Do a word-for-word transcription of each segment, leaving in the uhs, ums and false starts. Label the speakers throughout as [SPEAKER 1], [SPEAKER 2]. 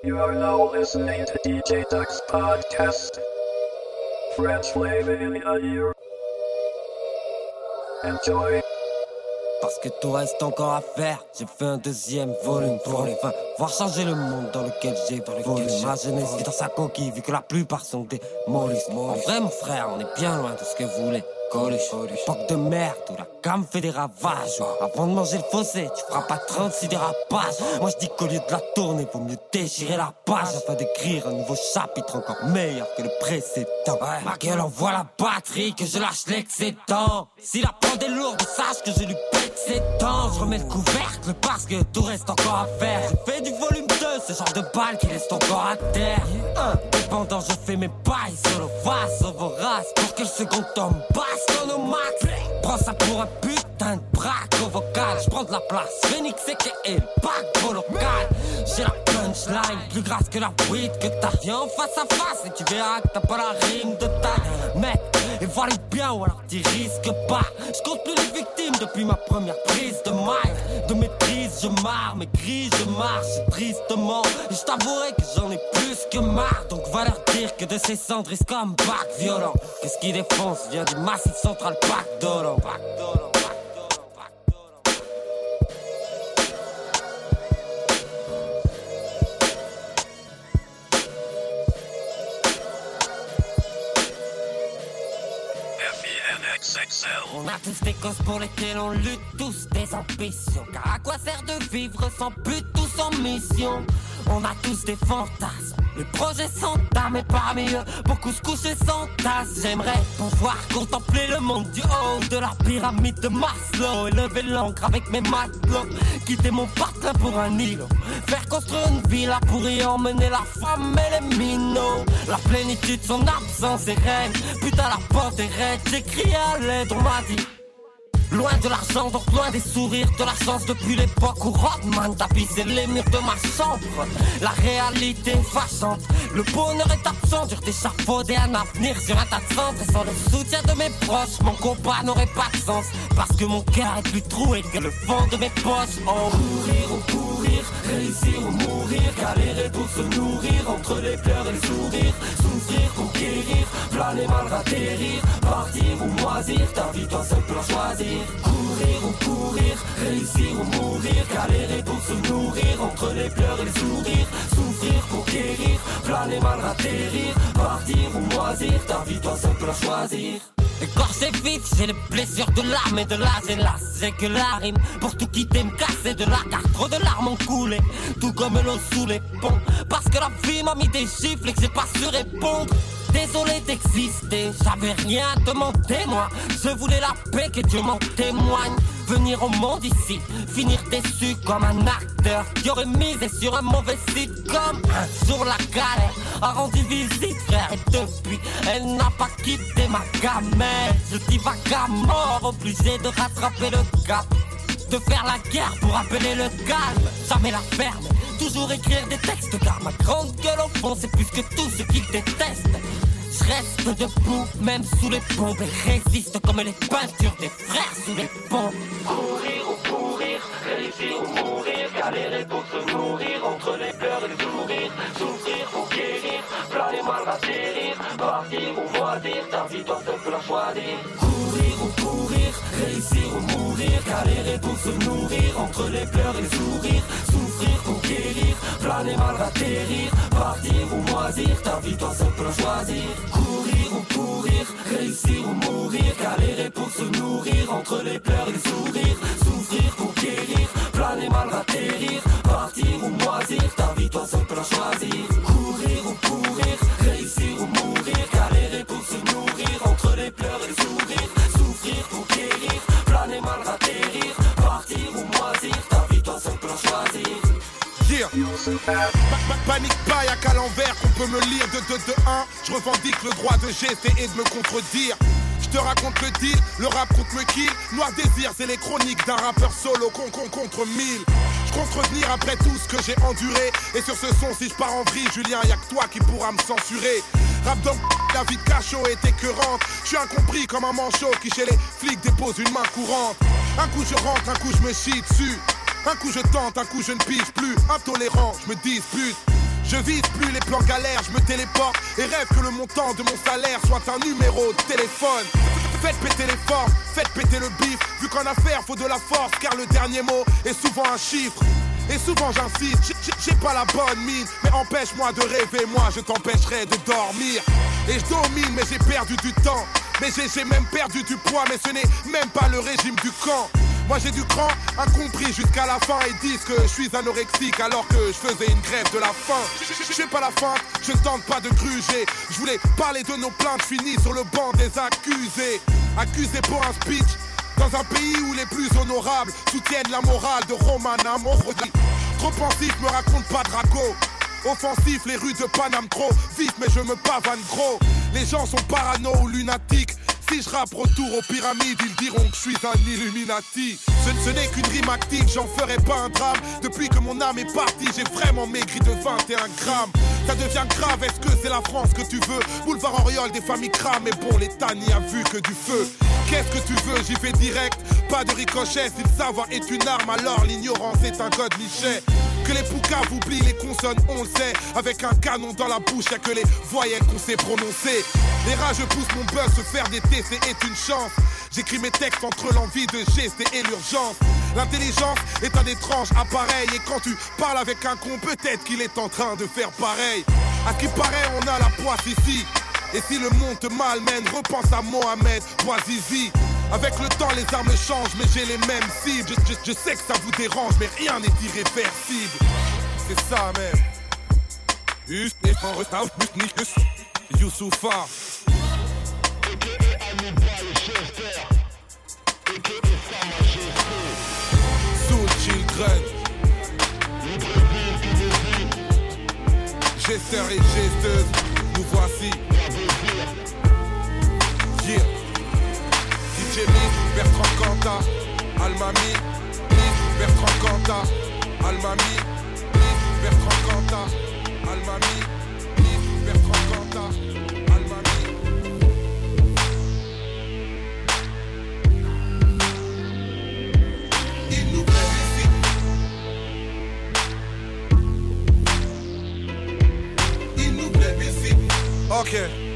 [SPEAKER 1] You are now listening to D J Duck's podcast. French flavor in your ear. Enjoy.
[SPEAKER 2] Parce que tout reste encore à faire. J'ai fait un deuxième volume pour les fins. Voir changer le monde dans lequel j'ai dans lequel j'ai ma jeunesse est dans sa coquille, vu que la plupart sont des Maurice. En vrai, mon frère, on est bien loin de ce que vous voulez. Coluche, époque de merde où la gamme fait des ravages. Avant de manger le fossé, tu feras pas trente-six dérapages. Moi je dis qu'au lieu de la tourner, vaut mieux déchirer la page afin d'écrire un nouveau chapitre encore meilleur que le précédent. Ouais. Ma gueule envoie la batterie, que je lâche l'excédent. Si la prod est lourde, sache que je lui pète ses dents. Je remets le couvercle parce que tout reste encore à faire. J'ai fait du volume deux, ce genre de balle qui laisse ton corps à terre. Indépendant, je fais mes pailles solo face au vorace pour que le second tome passe. Au max, prends ça pour un putain de braque au vocal. J'prends de la place, Phoenix et que et le pack au local. J'ai la punchline, plus grasse que la weed que t'as. Viens en face à face et tu verras que t'as pas la rime de taille. Mec, et voilà bien ou alors t'y risques pas. J'compte plus les victimes depuis ma première prise de mic. De maîtrise, je marre, mes grilles, je marche tristement. Et je t'avouerai que j'en ai plus que marre. Donc va leur dire que de ces cendres risque comme bac violent. Qu'est-ce qui défonce vient du massif central bac d'Oran. On a tous des causes pour lesquelles on lutte, tous des ambitions. Car à quoi sert de vivre sans but ou sans mission? On a tous des fantasmes, les projets sont d'âme et parmi eux, beaucoup se coucher sans tasse. J'aimerais pouvoir contempler le monde du haut de la pyramide de Maslow et lever l'encre avec mes matelots, quitter mon partenaire pour un îlot, faire construire une villa pour y emmener la femme et les minots. La plénitude, son absence est reine, putain la porte est raide, j'écris à l'aide, on m'a dit. Loin de l'argent, donc loin des sourires, de la chance depuis l'époque où Rodman tapissait les murs de ma chambre. La réalité est fâchante, le bonheur est absent, dur d'échafauder un avenir sur un tas de cendres. Et sans le soutien de mes proches, mon combat n'aurait pas de sens, parce que mon cœur est plus troué que le fond de mes poches. Oh. Courir ou courir, réussir ou mourir, galérer pour se nourrir, entre les pleurs et les sourires, souffrir, conquérir, planer mal atterrir, partir ou moisir, ta vie toi seul peux la choisir. Courir ou courir, réussir ou mourir, galérer pour se nourrir, entre les pleurs et les sourires, souffrir pour guérir, planer mal atterrir, partir ou moisir, ta vie toi seul peux la choisir. Le corps c'est vif, j'ai les blessures de l'âme et de l'âge hélas. J'ai que la rime pour tout quitter, me casser de la car trop de larmes ont coulé, tout comme l'eau sous les ponts. Parce que la vie m'a mis des chiffres et que j'ai pas su répondre. Désolé d'exister, j'avais rien à demander moi. Je voulais la paix, que Dieu m'en témoigne. Venir au monde ici, finir déçu comme un acteur qui aurait misé sur un mauvais site. Comme un jour la galère a rendu visite frère. Et depuis, elle n'a pas quitté ma gamelle. Je divague à mort, obligé de rattraper le cap, de faire la guerre pour appeler le calme. Jamais la ferme, toujours écrire des textes, car ma grande gueule au fond c'est plus que tout ce qu'ils détestent. Je reste debout, même sous les bombes, et résiste comme les peintures des frères sous les bombes. Courir ou courir, réussir ou mourir, galérer pour se nourrir, entre les pleurs et les sourires, souffrir pour guérir, planer mal atterrir, partir ou moisir, ta vie toi seul peux la choisir. Courir ou courir, réussir ou mourir, galérer pour se nourrir, entre les pleurs et les sourires, souffrir pour guérir, planer mal atterrir, partir ou moisir, ta vie toi seul peux la choisir. Courir ou courir, réussir ou mourir, galérer pour se nourrir, entre les pleurs et les sourires, souffrir pour guérir, planer mal atterrir, partir ou moisir, ta vie toi seul peux la choisir. Courir ou courir, réussir ou mourir, galérer pour se nourrir, entre les pleurs et les sourires, souffrir pour guérir, planer mal atterrir, partir ou moisir, ta vie toi seul peux la choisir.
[SPEAKER 3] Yeah. Panique pas, y'a qu'à l'envers qu'on peut me lire de deux de un. Je revendique le droit de gester et de me contredire. Je te raconte le deal, le rap contre me kill. Noir désir, c'est les chroniques d'un rappeur solo con con contre mille. Je compte revenir après tout ce que j'ai enduré. Et sur ce son, si je pars en vrille, Julien, y'a que toi qui pourra me censurer. Rap dans la vie de cachot est écœurante. Je suis incompris comme un manchot qui chez les flics dépose une main courante. Un coup je rentre, un coup je me chie dessus. Un coup je tente, un coup je ne pige plus. Intolérant, je me dispute. Je vise plus les plans galères, je me téléporte et rêve que le montant de mon salaire soit un numéro de téléphone. Faites péter les formes, faites péter le bif. Vu qu'en affaire faut de la force, car le dernier mot est souvent un chiffre. Et souvent j'insiste, j'ai pas la bonne mine, mais empêche-moi de rêver, moi je t'empêcherai de dormir. Et je domine, mais j'ai perdu du temps. Mais j'ai même perdu du poids, mais ce n'est même pas le régime du camp. Moi j'ai du cran, incompris jusqu'à la fin. Ils disent que je suis anorexique alors que je faisais une grève de la faim. Je fais pas la fin, je ne tente pas de gruger. Je voulais parler de nos plaintes finies sur le banc des accusés. Accusés pour un speech dans un pays où les plus honorables soutiennent la morale de Romana Morodi. Trop pensif, me raconte pas Draco. Offensif, les rues de Paname trop vite, mais je me pavane gros. Les gens sont parano ou lunatiques. Si je rappe retour aux pyramides, ils diront que je suis un Illuminati. Ce, ce n'est qu'une rime active, j'en ferai pas un drame. Depuis que mon âme est partie, j'ai vraiment maigri de vingt et un grammes. Ça devient grave, est-ce que c'est la France que tu veux? Boulevard Auriol, des familles crament, mais bon, l'État n'y a vu que du feu. Qu'est-ce que tu veux? J'y vais direct, pas de ricochet. Si le savoir est une arme, alors l'ignorance est un code nichet. Que les poucas oublient les consonnes, on le sait. Avec un canon dans la bouche, y'a que les voyelles qu'on sait prononcer. Les rageux poussent mon buzz, se faire des T C est une chance. J'écris mes textes entre l'envie de gester et l'urgence. L'intelligence est un étrange appareil. Et quand tu parles avec un con, peut-être qu'il est en train de faire pareil. À ce qui paraît, on a la poisse ici. Et si le monde te malmène, repense à Mohamed Bouazizi. Avec le temps, les armes changent, mais j'ai les mêmes cibles. Je, je, je sais que ça vous dérange, mais rien n'est irréversible. C'est ça même. Youssoufa. Soul Children. Gesteur et gesteuse, nous voici. Yeah. D J Miss, Bertrand Cantat, Almami, Miss, Bertrand Cantat, Almami, Miss, Bertrand Cantat, Almami, Miss, Bertrand Cantat, Almami. Il nous plébiscite. Il nous plébiscite. Ok,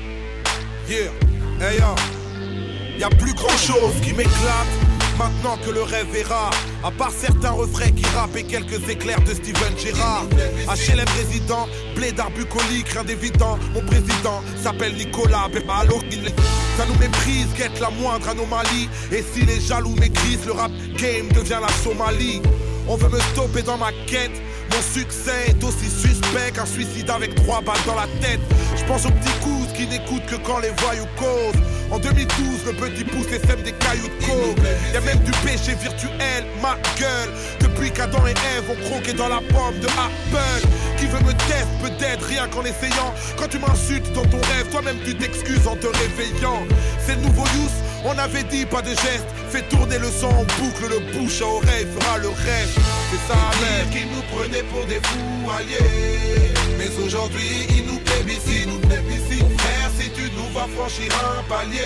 [SPEAKER 3] yeah, hey yo. Y'a plus grand chose qui m'éclate maintenant que le rêve est rare. À part certains refrains qui rappent et quelques éclairs de Steven Gerrard. H L M résident, blédard bucolique, rien d'évident. Mon président s'appelle Nicolas Bebalo. Ça nous méprise, guette la moindre anomalie. Et si les jaloux m'écrisent, le rap game devient la Somalie. On veut me stopper dans ma quête. Mon succès est aussi suspect qu'un suicide avec trois balles dans la tête. Je pense aux petits coups qui n'écoutent que quand les voyous causent. En deux mille douze, le petit pouce sème des cailloux de coke. Y'a même du péché virtuel, ma gueule. Depuis qu'Adam et Ève ont croqué dans la pomme de Apple. Qui veut me tester peut-être rien qu'en essayant. Quand tu m'insultes dans ton rêve, toi-même tu t'excuses en te réveillant. C'est le nouveau Youss, on avait dit pas de geste. Fais tourner le son en boucle, le bouche à oreille fera le reste. C'est ça même. Qui nous prenait pour des fous alliés. Mais aujourd'hui ils nous plébiscitent, nous plébiscitent. Frère, si tu nous vas franchir un palier,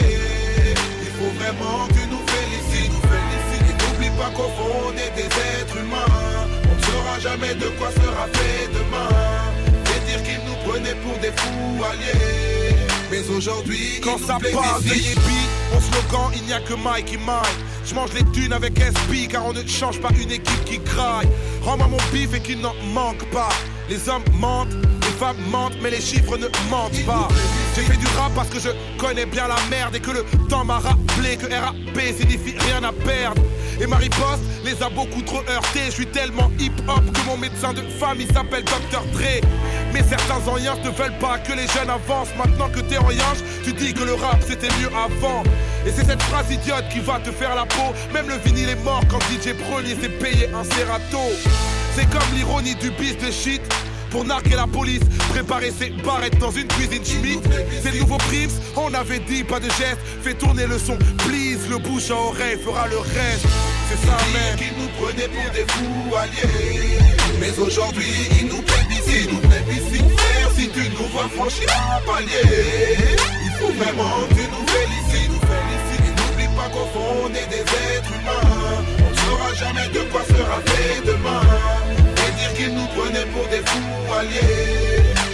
[SPEAKER 3] il faut vraiment que tu nous félicites, nous félicites. Et n'oublie pas qu'au fond on est des êtres humains. On ne saura jamais de quoi sera fait demain. Et dire qu'ils nous prenaient pour des fous alliés. Mais aujourd'hui, quand ça passe de Yébi, mon slogan, il n'y a que Mike qui maille. Je mange les thunes avec S P car on ne change pas une équipe qui graille. Rends-moi mon bif et qu'il n'en manque pas. Les hommes mentent, les femmes mentent, mais les chiffres ne mentent pas. J'ai fait du rap parce que je connais bien la merde et que le temps m'a rappelé que R A P signifie rien à perdre. Et ma riposte les a beaucoup trop heurtés. Je suis tellement hip-hop que mon médecin de famille s'appelle docteur Dre. Mais certains anciens ne veulent pas que les jeunes avancent. Maintenant que t'es en yinche, tu dis que le rap c'était mieux avant. Et c'est cette phrase idiote qui va te faire la peau. Même le vinyle est mort quand D J Premier s'est payé un Serato. C'est comme l'ironie du bis de shit. Pour narguer la police, préparer ses barrettes dans une cuisine Schmitt. C'est le nouveau Prims, on avait dit pas de geste. Fais tourner le son, please, le bouche à oreille fera le reste. C'est ça même. Qui nous prenait pour des fous alliés. Mais aujourd'hui, ils nous plébiscitent, nous plébiscitent. Frère, si tu nous vois franchir un palier, il faut vraiment que tu nous félicites, nous félicites. Et n'oublie pas qu'au fond, on est des êtres humains. On ne saura jamais de quoi sera fait demain. Dire qu'ils nous prenaient pour des fous alliés.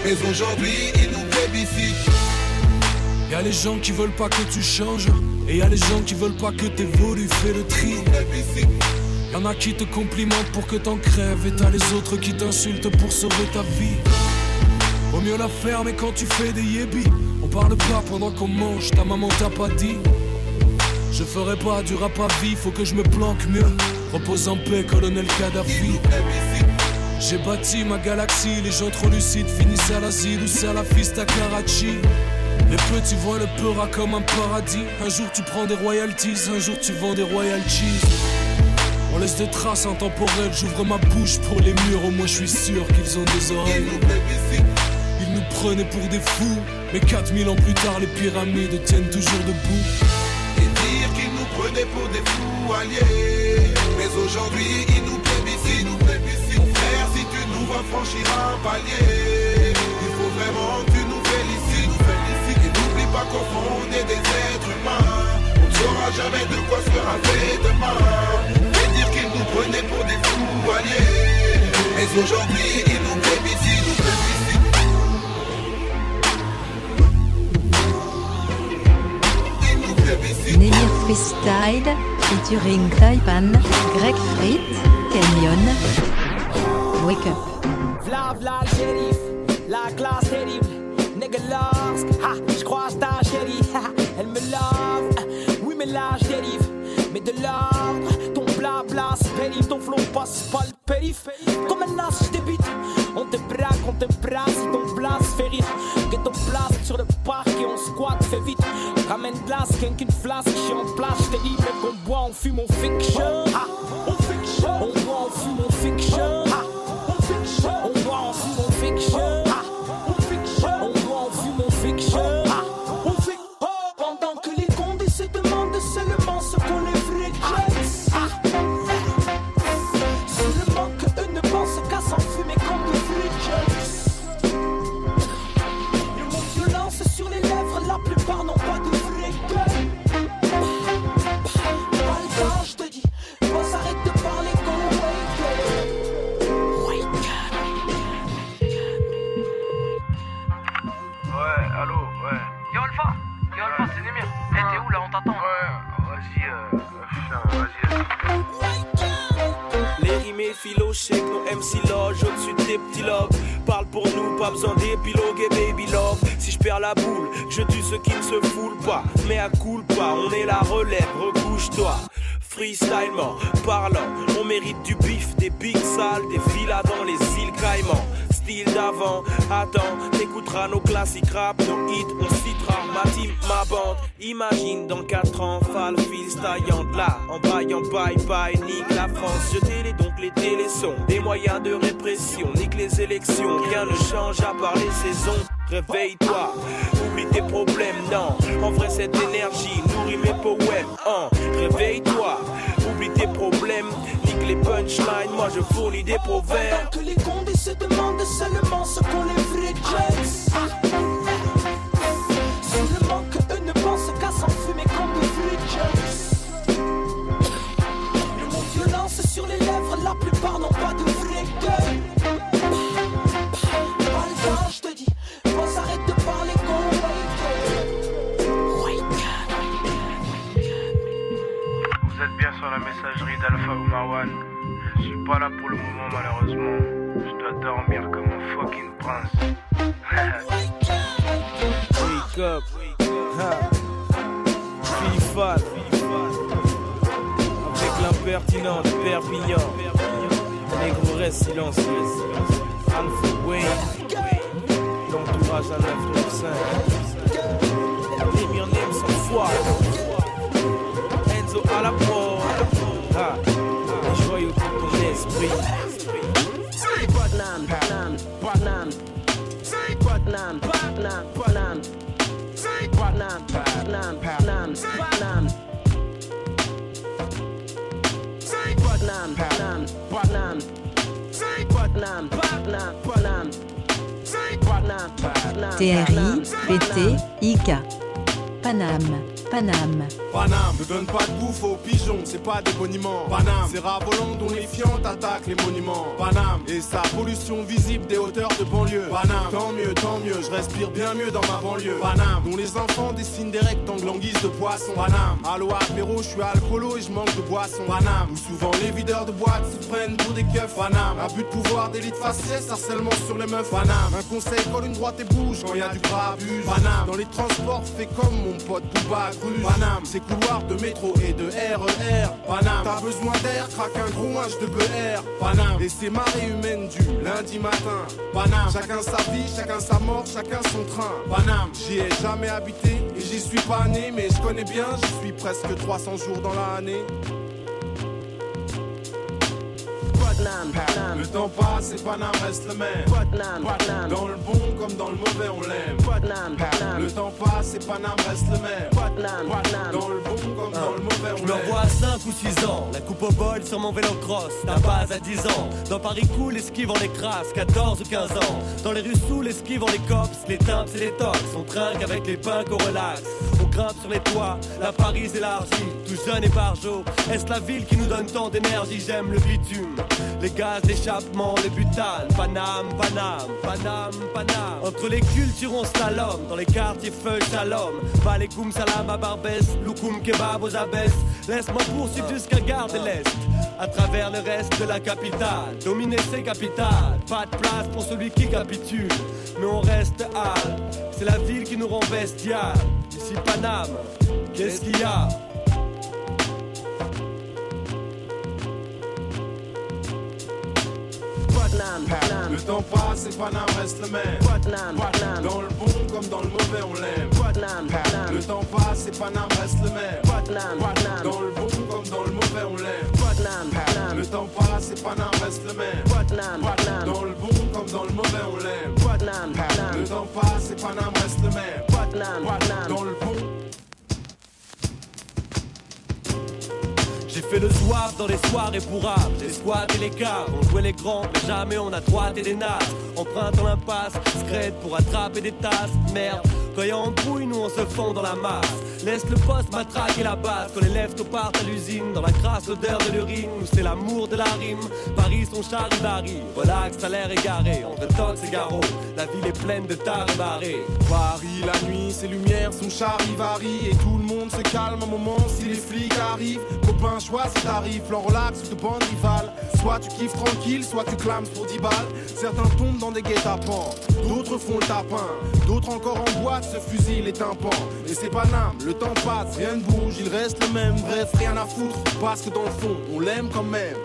[SPEAKER 3] Mais aujourd'hui ils nous plébiscitent.
[SPEAKER 4] Y'a les gens qui veulent pas que tu changes, et y'a les gens qui veulent pas que t'évolues, fais le tri. Y'en a qui te complimentent pour que t'en crèves, et t'as les autres qui t'insultent pour sauver ta vie. Vaut mieux la faire mais quand tu fais des yébis, on parle pas pendant qu'on mange, ta maman t'a pas dit. Je ferai pas du rap à vie, faut que je me planque mieux. Repose en paix, colonel Kadhafi. J'ai bâti ma galaxie, les gens trop lucides finissent à l'asile ou salafistes à Karachi. Les petits voient le peura comme un paradis. Un jour tu prends des royalties, un jour tu vends des royalties. On laisse des traces intemporelles, j'ouvre ma bouche pour les murs, au moins je suis sûr qu'ils ont des oreilles. Ils nous prenaient pour des fous, mais quatre mille ans plus tard les pyramides tiennent toujours debout.
[SPEAKER 3] Et dire qu'ils nous prenaient pour des fous alliés, mais aujourd'hui ils nous plébiscitent. Mon frère, si tu nous vois franchir un palier, il faut vraiment que tu nous félicites. Et n'oublie pas qu'au fond on est des êtres humains, on ne saura jamais de quoi sera fait demain. Et dire qu'ils nous prenaient pour des fous alliés, mais aujourd'hui ils nous plébiscitent, nous plébiscitent.
[SPEAKER 5] Nemir Freestyle, featuring Taipan, Greg Frit, Canyon, Wake Up.
[SPEAKER 6] V'là v'là le shérif, la classe terrible. Nigga lost, ha, j'croise ta chérie, ha, elle me love. Oui mais là j'dérive, mais de l'ordre. Ton blabla c'est pénible, ton flow passe pas le périph'. Comme un as j'débite, on te braque, on te brasse, si ton blast fait rire. Ghetto place sur le parc et on squatte, fais vite. Ramène glace, qu'une flasque, j'suis en place, j't'ai dit, mec, on boit, on fume, on fiction. Ah, on fiction. On boit, on fume, on fiction. Ah, on fiction. On boit, on fume, on fiction. Ah, on fiction. On boit, on fume, on fiction. Ah, on fiction. Pendant que les condés se demandent seulement ce qu'on les vrais jets. Ah, seulement que eux ne pensent qu'à s'enfumer comme des vrais jets. Le mot violence sur les lèvres, la plupart n'ont pas de vrai gueule. Pas le temps, je te dis, boss, arrête de parler qu'on wake up. Wake up.
[SPEAKER 7] Ouais, allô, ouais. Yo Alpha, yo Alpha, c'est Nemir. Eh, t'es où là, on t'attend. Ouais, vas-y, euh, putain, vas-y.
[SPEAKER 8] Les rimés philo, shake nos M C loge au-dessus des petits lobes. Parle pour nous, pas besoin d'épilogue et baby love. Si je perds la boule, je tue ceux qui ne se foulent pas. Mais à coule pas, on est la relève, recouche-toi. Freestylement, parlant, on mérite du bif, des big salles, des villas dans les îles Caïmans. Style d'avant, attends, t'écouteras nos classiques rap, nos hits, on citera ma team, ma bande. Imagine dans quatre ans, Fall Fils taillant de là, en baillant bye bye, nique la France. Je télé donc les télésons, des moyens de répression, nique les élections, rien ne change à part les saisons. Réveille-toi, oublie tes problèmes, non. En vrai cette énergie nourrit mes poèmes, hein. Réveille-toi, oublie tes problèmes, nique les punchlines, moi je fournis des proverbes.
[SPEAKER 6] Pendant que les condés se demandent seulement ce qu'on les vrais jets. Seulement que eux ne pensent qu'à s'enfumer comme des vrais jets. Le mot violence sur les lèvres, la plupart n'ont pas de vrai gueule. Pas le temps, je te dis, boss, arrête de parler qu'on wake up.
[SPEAKER 7] Vous êtes bien sur la messagerie d'Alpha ou Marwan. Je suis pas là pour le moment malheureusement. Je dois dormir comme un fucking prince.
[SPEAKER 8] Wake up, Philifal, avec l'impertinent de Perpignan. Négro reste silencieux. Alpha Wayne, l'entourage à neuf neuf cinq. Les Myrnem sans foi. Enzo à la prod. Ah, les joyaux de ton esprit.
[SPEAKER 6] Banane, banane, banane. Banane, banane, banane. Banane, banane, banane, banane. Banane, banane, banane. Banane, banane, banane. Banane, banane.
[SPEAKER 5] T R I, P T, I K. Paname, Paname.
[SPEAKER 3] Paname, ne donne pas de bouffe aux pigeons, c'est pas des boniments. Paname, ces rats volants dont les fientes attaquent les monuments. Paname, et sa pollution visible des hauteurs de banlieue. Paname, tant mieux, tant mieux, je respire bien mieux dans ma banlieue. Paname, dont les enfants dessinent des rectangles en guise de poisson. Paname, allo apéro, je suis alcoolo et je manque de boisson. Paname, où souvent les videurs de boîtes se prennent pour des keufs. Paname, abus de pouvoir, d'élite faciès, harcèlement sur les meufs. Paname, un conseil, colle une droite et bouge quand y a du grabuge. Paname, dans les transports, fais comme mon pote Bouba Cruz. Paname, ces couloirs de métro et de R E R. Paname, t'as besoin d'air, craque un gros H de B R. Paname, et ces marées humaines du lundi matin. Paname, chacun sa vie, chacun sa mort, chacun son train. Paname, j'y ai jamais habité et j'y suis pas né, mais je connais bien, j'y suis presque trois cents jours dans l'année.
[SPEAKER 6] Paname, Paname.
[SPEAKER 3] Le temps passe et Paname reste le même.
[SPEAKER 6] Paname, Paname.
[SPEAKER 3] Dans le bon comme dans le mauvais on l'aime.
[SPEAKER 6] Paname, Paname.
[SPEAKER 3] Le temps passe et Paname reste le même.
[SPEAKER 6] Paname, Paname.
[SPEAKER 3] Dans le bon comme dans le mauvais on
[SPEAKER 9] Je me
[SPEAKER 3] l'aime.
[SPEAKER 9] revois à cinq ou six ans, la coupe au bol sur mon vélo cross, la base à dix ans. Dans Paris cool, esquive on les crasse, quatorze ou quinze ans. Dans les rues sous, l'esquive on les cops, les timps et les tox. On trinque avec les punks, on relaxe. On grimpe sur les toits, la Paris élargie, tout jeune et barjot. Est-ce la ville qui nous donne tant d'énergie? J'aime le bitume, les gaz d'échappement, les butanes. Paname, Paname, Paname, Paname. Entre les cultures on slalom, dans les quartiers feu shalom. Balekoum salam à Barbès, loukoum kebab aux abbesses. Laisse-moi poursuivre jusqu'à Gare de l'Est, à travers le reste de la capitale. Dominer ses capitales, pas de place pour celui qui capitule. Mais on reste hâle, c'est la ville qui nous rend bestial. Ici Paname, qu'est-ce qu'il y a?
[SPEAKER 6] Paname, Paname.
[SPEAKER 3] Le temps passe et Paname reste le même.
[SPEAKER 6] Paname, Paname.
[SPEAKER 3] Dans le bon comme dans le mauvais on l'aime.
[SPEAKER 6] Paname, Paname.
[SPEAKER 3] Le temps passe et Paname reste le même.
[SPEAKER 6] Paname, Paname.
[SPEAKER 3] Dans le bon comme dans le mauvais on l'aime.
[SPEAKER 6] Paname, Paname.
[SPEAKER 3] Le temps passe et Paname reste le même.
[SPEAKER 6] Paname, Paname.
[SPEAKER 3] Dans le bon comme dans le mauvais on l'aime.
[SPEAKER 6] Paname, Paname.
[SPEAKER 3] Le temps passe et Paname reste le même.
[SPEAKER 6] Paname, Paname.
[SPEAKER 3] Dans le bon.
[SPEAKER 9] J'ai fait le soif dans les soirées bourrables, j'ai squatté les caves, on jouait les grands, mais jamais on a droité des nasses. Empruntant l'impasse, scred pour attraper des tasses, merde. Quand y'a embrouille, nous on se fond dans la masse. Laisse le poste matraquer la base. Quand les lèvres partent à l'usine, dans la crasse l'odeur de l'urine, nous c'est l'amour de la rime. Paris son charivari, relax, t'as l'air égaré. Entre tox et garrot, la ville est pleine de tares et barrés.
[SPEAKER 3] Paris, la nuit, ses lumières sont charivari. Et tout le monde se calme un moment si les flics arrivent. Copain, choisis ta rifle, en relax ou de bande rivale. Soit tu kiffes tranquille, soit tu clames pour dix balles. Certains tombent dans des guet-apens, d'autres font le tapin. D'autres encore en boîte se fusillent les tympans. Et c'est Paname, le temps passe, rien ne bouge, il reste le même. Bref, rien à foutre, parce que dans le fond, on l'aime quand même.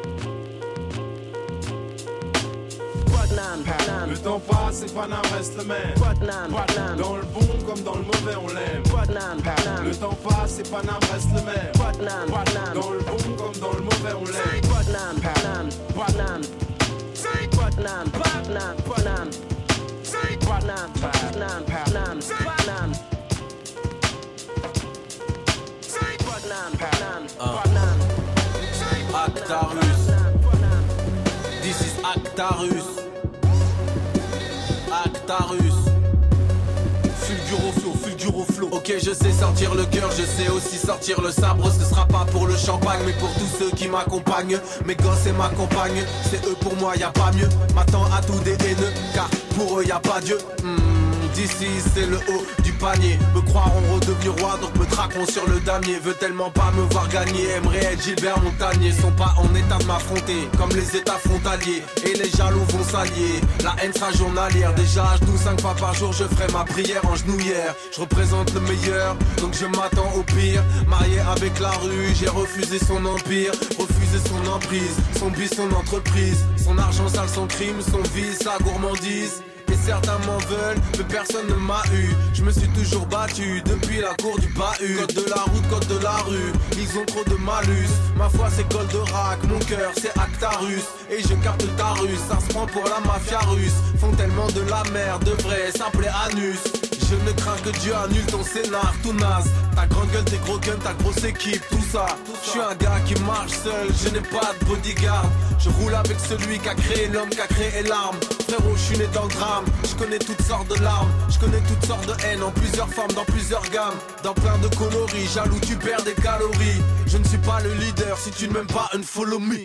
[SPEAKER 6] Paname, Paname.
[SPEAKER 3] Le temps passe et Paname reste le même.
[SPEAKER 6] Paname, Paname.
[SPEAKER 3] Dans le bon comme dans le mauvais, on l'aime.
[SPEAKER 6] Paname, Paname.
[SPEAKER 3] Le temps passe et Paname reste le même.
[SPEAKER 6] Paname, Paname.
[SPEAKER 3] Dans le bon comme dans le mauvais, on l'aime.
[SPEAKER 6] Paname, Paname. Paname. Paname, Paname, Paname. Paname, Paname, Paname, Paname. Paname, Paname, Paname.
[SPEAKER 10] Actarus. This is Actarus. Actarus. Fulguro flow, fulguro flow. Ok, je sais sortir le cœur, je sais aussi sortir le sabre. Ce sera pas pour le champagne, mais pour tous ceux qui m'accompagnent. Mes gosses et ma compagne, c'est eux pour moi, y a pas mieux. M'attends à tout des haineux, car pour eux y a pas Dieu. Hmm. D'ici c'est le haut du panier. Me croiront redevenu roi donc me traqueront sur le damier. Veut tellement pas me voir gagner, aimerait être Gilbert Montagnier. Sont pas en état de m'affronter comme les états frontaliers. Et les jaloux vont s'allier, la haine sera journalière. Déjà à genoux cinq fois par jour je ferai ma prière en genouillère. Je représente le meilleur donc je m'attends au pire. Marié avec la rue, j'ai refusé son empire. Refusé son emprise, son bis, son entreprise. Son argent sale, son crime, son vice, sa gourmandise. Et certains m'en veulent, mais personne ne m'a eu. Je me suis toujours battu depuis la cour du bahut. Code de la route, code de la rue, ils ont trop de malus. Ma foi c'est Goldorak, mon cœur c'est Actarus. Et je capte ta ruse, ça se prend pour la mafia russe. Font tellement de la merde, de vrai, ça plaît anus. Je ne crains que Dieu annule ton scénar, tout naze. Ta grande gueule, tes gros guns, ta grosse équipe, tout ça. Je suis un gars qui marche seul, je n'ai pas de bodyguard. Je roule avec celui qui a créé l'homme, qui a créé l'arme. Frérot, je suis né dans le drame, je connais toutes sortes de larmes. Je connais toutes sortes de haine, en plusieurs formes, dans plusieurs gammes. Dans plein de coloris, jaloux tu perds des calories. Je ne suis pas le leader, si tu ne m'aimes pas, unfollow me.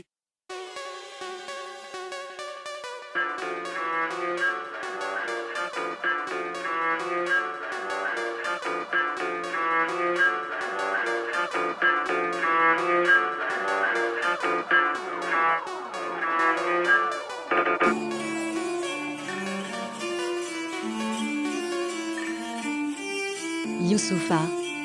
[SPEAKER 5] Youssoupha.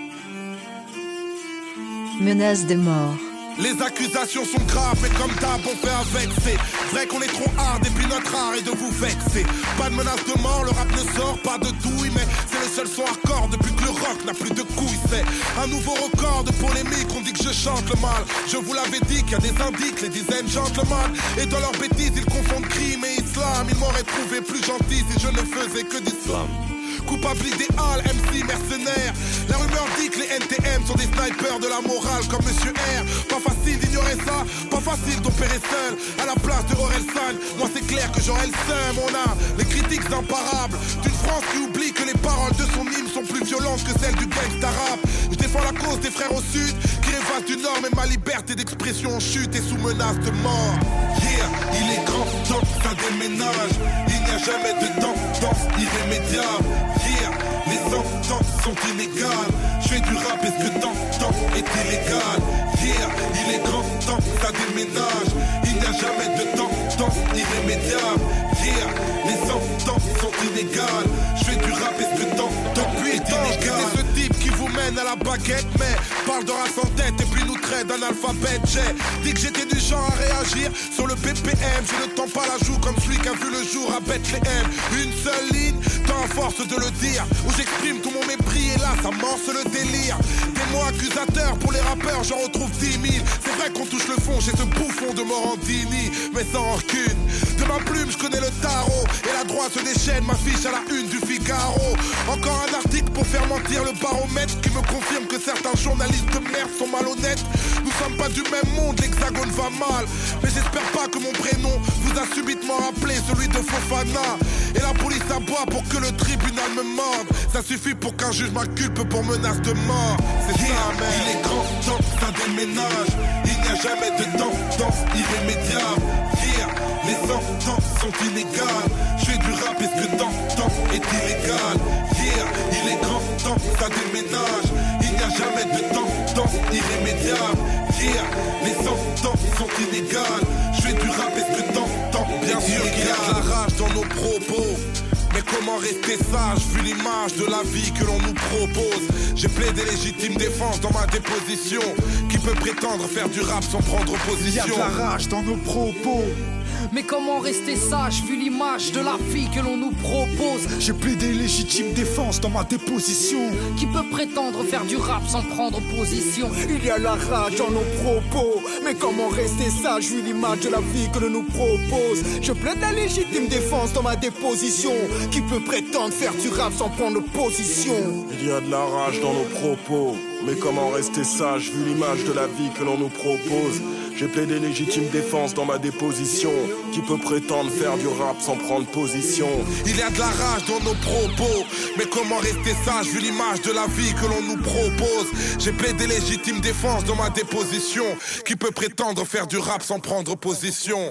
[SPEAKER 5] Menace de mort.
[SPEAKER 3] Les accusations sont graves, mais comme d'hab on fait avec. C'est vrai qu'on est trop hard et puis notre art est de vous vexer. Pas de menace de mort, le rap ne sort pas de douille, mais c'est le seul son hardcore depuis que le rock n'a plus de couilles. C'est un nouveau record de polémique, on dit que je chante le mal. Je vous l'avais dit qu'il y a des indices, les dizaines gentlemen. Et dans leurs bêtises ils confondent crime et islam. Ils m'auraient trouvé plus gentil si je ne faisais que d'islam. Coupable idéal, M C mercenaire. La rumeur dit que les N T M sont des snipers de la morale comme Monsieur R. Pas facile d'ignorer ça, pas facile d'opérer seul à la place de Orelsan. Moi c'est clair que j'aurais le seum. On a les critiques imparables d'une France qui oublie que les paroles de son hymne sont plus violentes que celles du gangsta rap. Je défends la cause des frères au sud qui rêvent du nord, mais ma liberté d'expression en chute et sous menace de mort. Yeah, il est grand temps que ça déménage. Il n'y a jamais de tendance irrémédiable. Yeah, les sentences sont illégales. Je fais du rap, est-ce que t'entends est illégal? Yeah, il est grand temps que ça déménage. Il n'y a jamais de tendance irrémédiable. Yeah, les sentences sont illégales. Je fais du rap, est-ce que t'entends est illégal? C'est ce type qui vous mène à la baguette, mais parle de race en tête et puis nous traite d'analphabète. J'ai dit que j'étais du genre à réagir sur le B P M. Je ne tends pas la joue comme celui qui a vu le jour à Bethléem. Une seule ligne, tant à force de le dire, où j'exprime tout mon mépris et là ça morce le délire. Des mots accusateurs pour les rappeurs, j'en retrouve dix mille. C'est vrai qu'on touche le fond chez ce bouffon de Morandini, mais sans rancune. De ma plume je connais le tarot et la droite se déchaîne, m'affiche à la une du Figaro. Encore un article pour faire mentir le baromètre qui me confirme que certains journalistes de merde sont malhonnêtes. Nous sommes pas du même monde, l'hexagone va mal, mais j'espère pas que mon prénom vous a subitement rappelé celui de Fofana. Et la police aboie pour que le tribunal me morde. Ça suffit pour qu'un juge m'inculpe pour menace de mort. C'est yeah, ça, man. Il est grand temps que ça déménage. Il n'y a jamais de tendance irrémédiable. Yeah, les sentences sont illégales. Je fais du rap, est-ce que t'entends est illégal? Yeah, il est grand temps que ça déménage. Il n'y a jamais de tendance irrémédiable. Yeah, les sentences sont illégales. Je fais du rap, est-ce que t'entends? Bien sûr qu'il y a de la rage dans nos propos, mais comment rester sage vu l'image de la vie que l'on nous propose? J'ai plaidé légitime défense dans ma déposition. Qui peut prétendre faire du rap sans prendre position?
[SPEAKER 11] Il y a de la rage dans nos propos,
[SPEAKER 12] mais comment rester sage vu l'image de la vie que l'on nous propose?
[SPEAKER 11] J'ai plaidé légitime défense dans ma déposition.
[SPEAKER 12] Qui peut prétendre faire du rap sans prendre position?
[SPEAKER 11] Il y a la rage dans nos propos, mais comment rester sage vu l'image de la vie que l'on nous propose? Je plaide la légitime défense dans ma déposition. Qui peut prétendre faire du rap sans prendre position?
[SPEAKER 13] Il y a de la rage dans nos propos, mais comment rester sage vu l'image de la vie que l'on nous propose? J'ai plaidé légitime défense dans ma déposition. Qui peut prétendre faire du rap sans prendre position?
[SPEAKER 3] Il y a de la rage dans nos propos, mais comment rester sage vu l'image de la vie que l'on nous propose? J'ai plaidé légitime défense dans ma déposition. Qui peut prétendre faire du rap sans prendre position?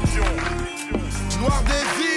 [SPEAKER 3] Noir Désir.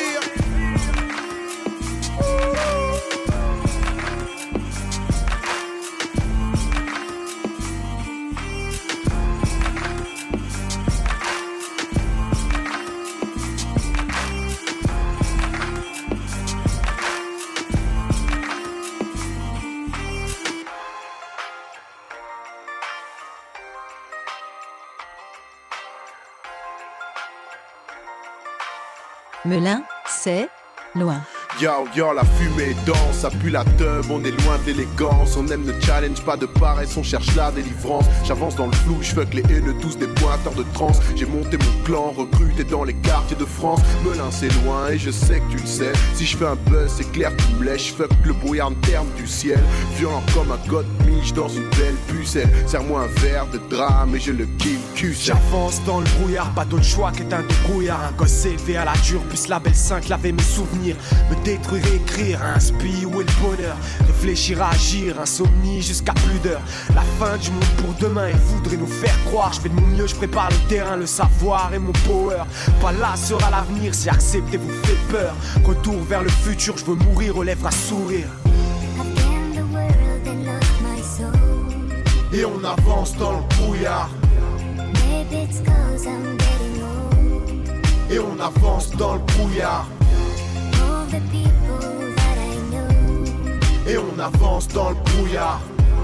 [SPEAKER 5] Melun, c'est loin.
[SPEAKER 14] Yo yo, la fumée est dense, ça pue la teub, on est loin d'élégance. On aime le challenge, pas de paresse, on cherche la délivrance. J'avance dans le flou, j'fuck les haineux, tous des pointeurs de trance. J'ai monté mon clan, recruté dans les quartiers de France. Melun c'est loin et je sais que tu le sais. Si je fais un buzz, c'est clair que tu me lèches. Fuck le brouillard interne du ciel. Violent comme un god miche dans une belle pucelle. Serre-moi un verre de drame et je le kill cul.
[SPEAKER 15] J'avance dans le brouillard, pas d'autre choix qu'être un débrouillard. Un gosse élevé à la dure, plus la belle cinq, laver mes souvenirs. Me détruire et écrire, inspi où est le bonheur. Réfléchir à agir, insomnie jusqu'à plus d'heures. La fin du monde pour demain, il voudrait nous faire croire. Je fais de mon mieux, je prépare le terrain, le savoir et mon power. Pas là sera l'avenir si accepter vous fait peur. Retour vers le futur, je veux mourir aux lèvres à sourire. Et on avance dans le brouillard. Et on avance dans le brouillard. Et on avance dans le brouillard.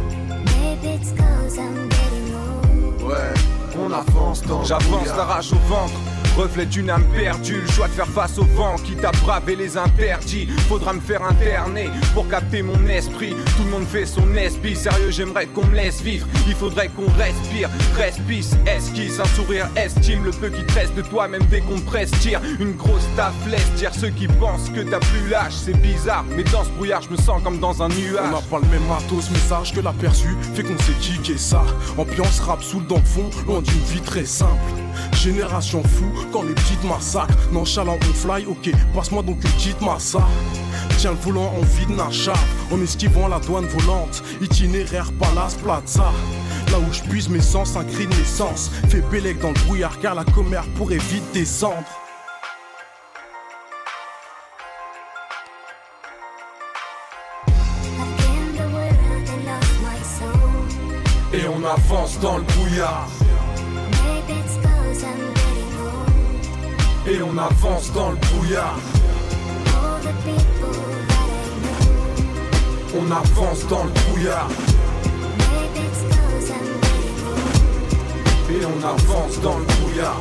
[SPEAKER 15] Ouais, on avance dans le brouillard.
[SPEAKER 16] J'avance la rage au ventre, reflet d'une âme perdue. Le choix de faire face au vent, quitte à braver les interdits. Faudra me faire interner pour capter mon esprit. Tout le monde fait son esprit. Sérieux, j'aimerais qu'on me laisse vivre. Il faudrait qu'on respire, respice, esquisse. Un sourire estime le peu qui te reste de toi, même dès qu'on te presse. Tire une grosse taf, laisse dire ceux qui pensent que t'as plus l'âge. C'est bizarre, mais dans ce brouillard, je me sens comme dans un nuage.
[SPEAKER 4] On n'a pas le même matos, message que l'aperçu fait qu'on sait kicker ça. Ambiance rap soul dans le fond, loin d'une vie très simple. Génération fou quand les petites massacrent. Nonchalant on fly, ok, passe-moi donc une petite massa. Tiens le volant en vide Nacha, en esquivant la douane volante. Itinéraire Palace Plaza. Là où je puise mes sens, un cri de naissance. Fais bélec dans le brouillard car la commère pourrait vite descendre.
[SPEAKER 16] Et on avance dans le brouillard. Et on avance dans le brouillard. On avance dans le brouillard. Et on avance dans le brouillard.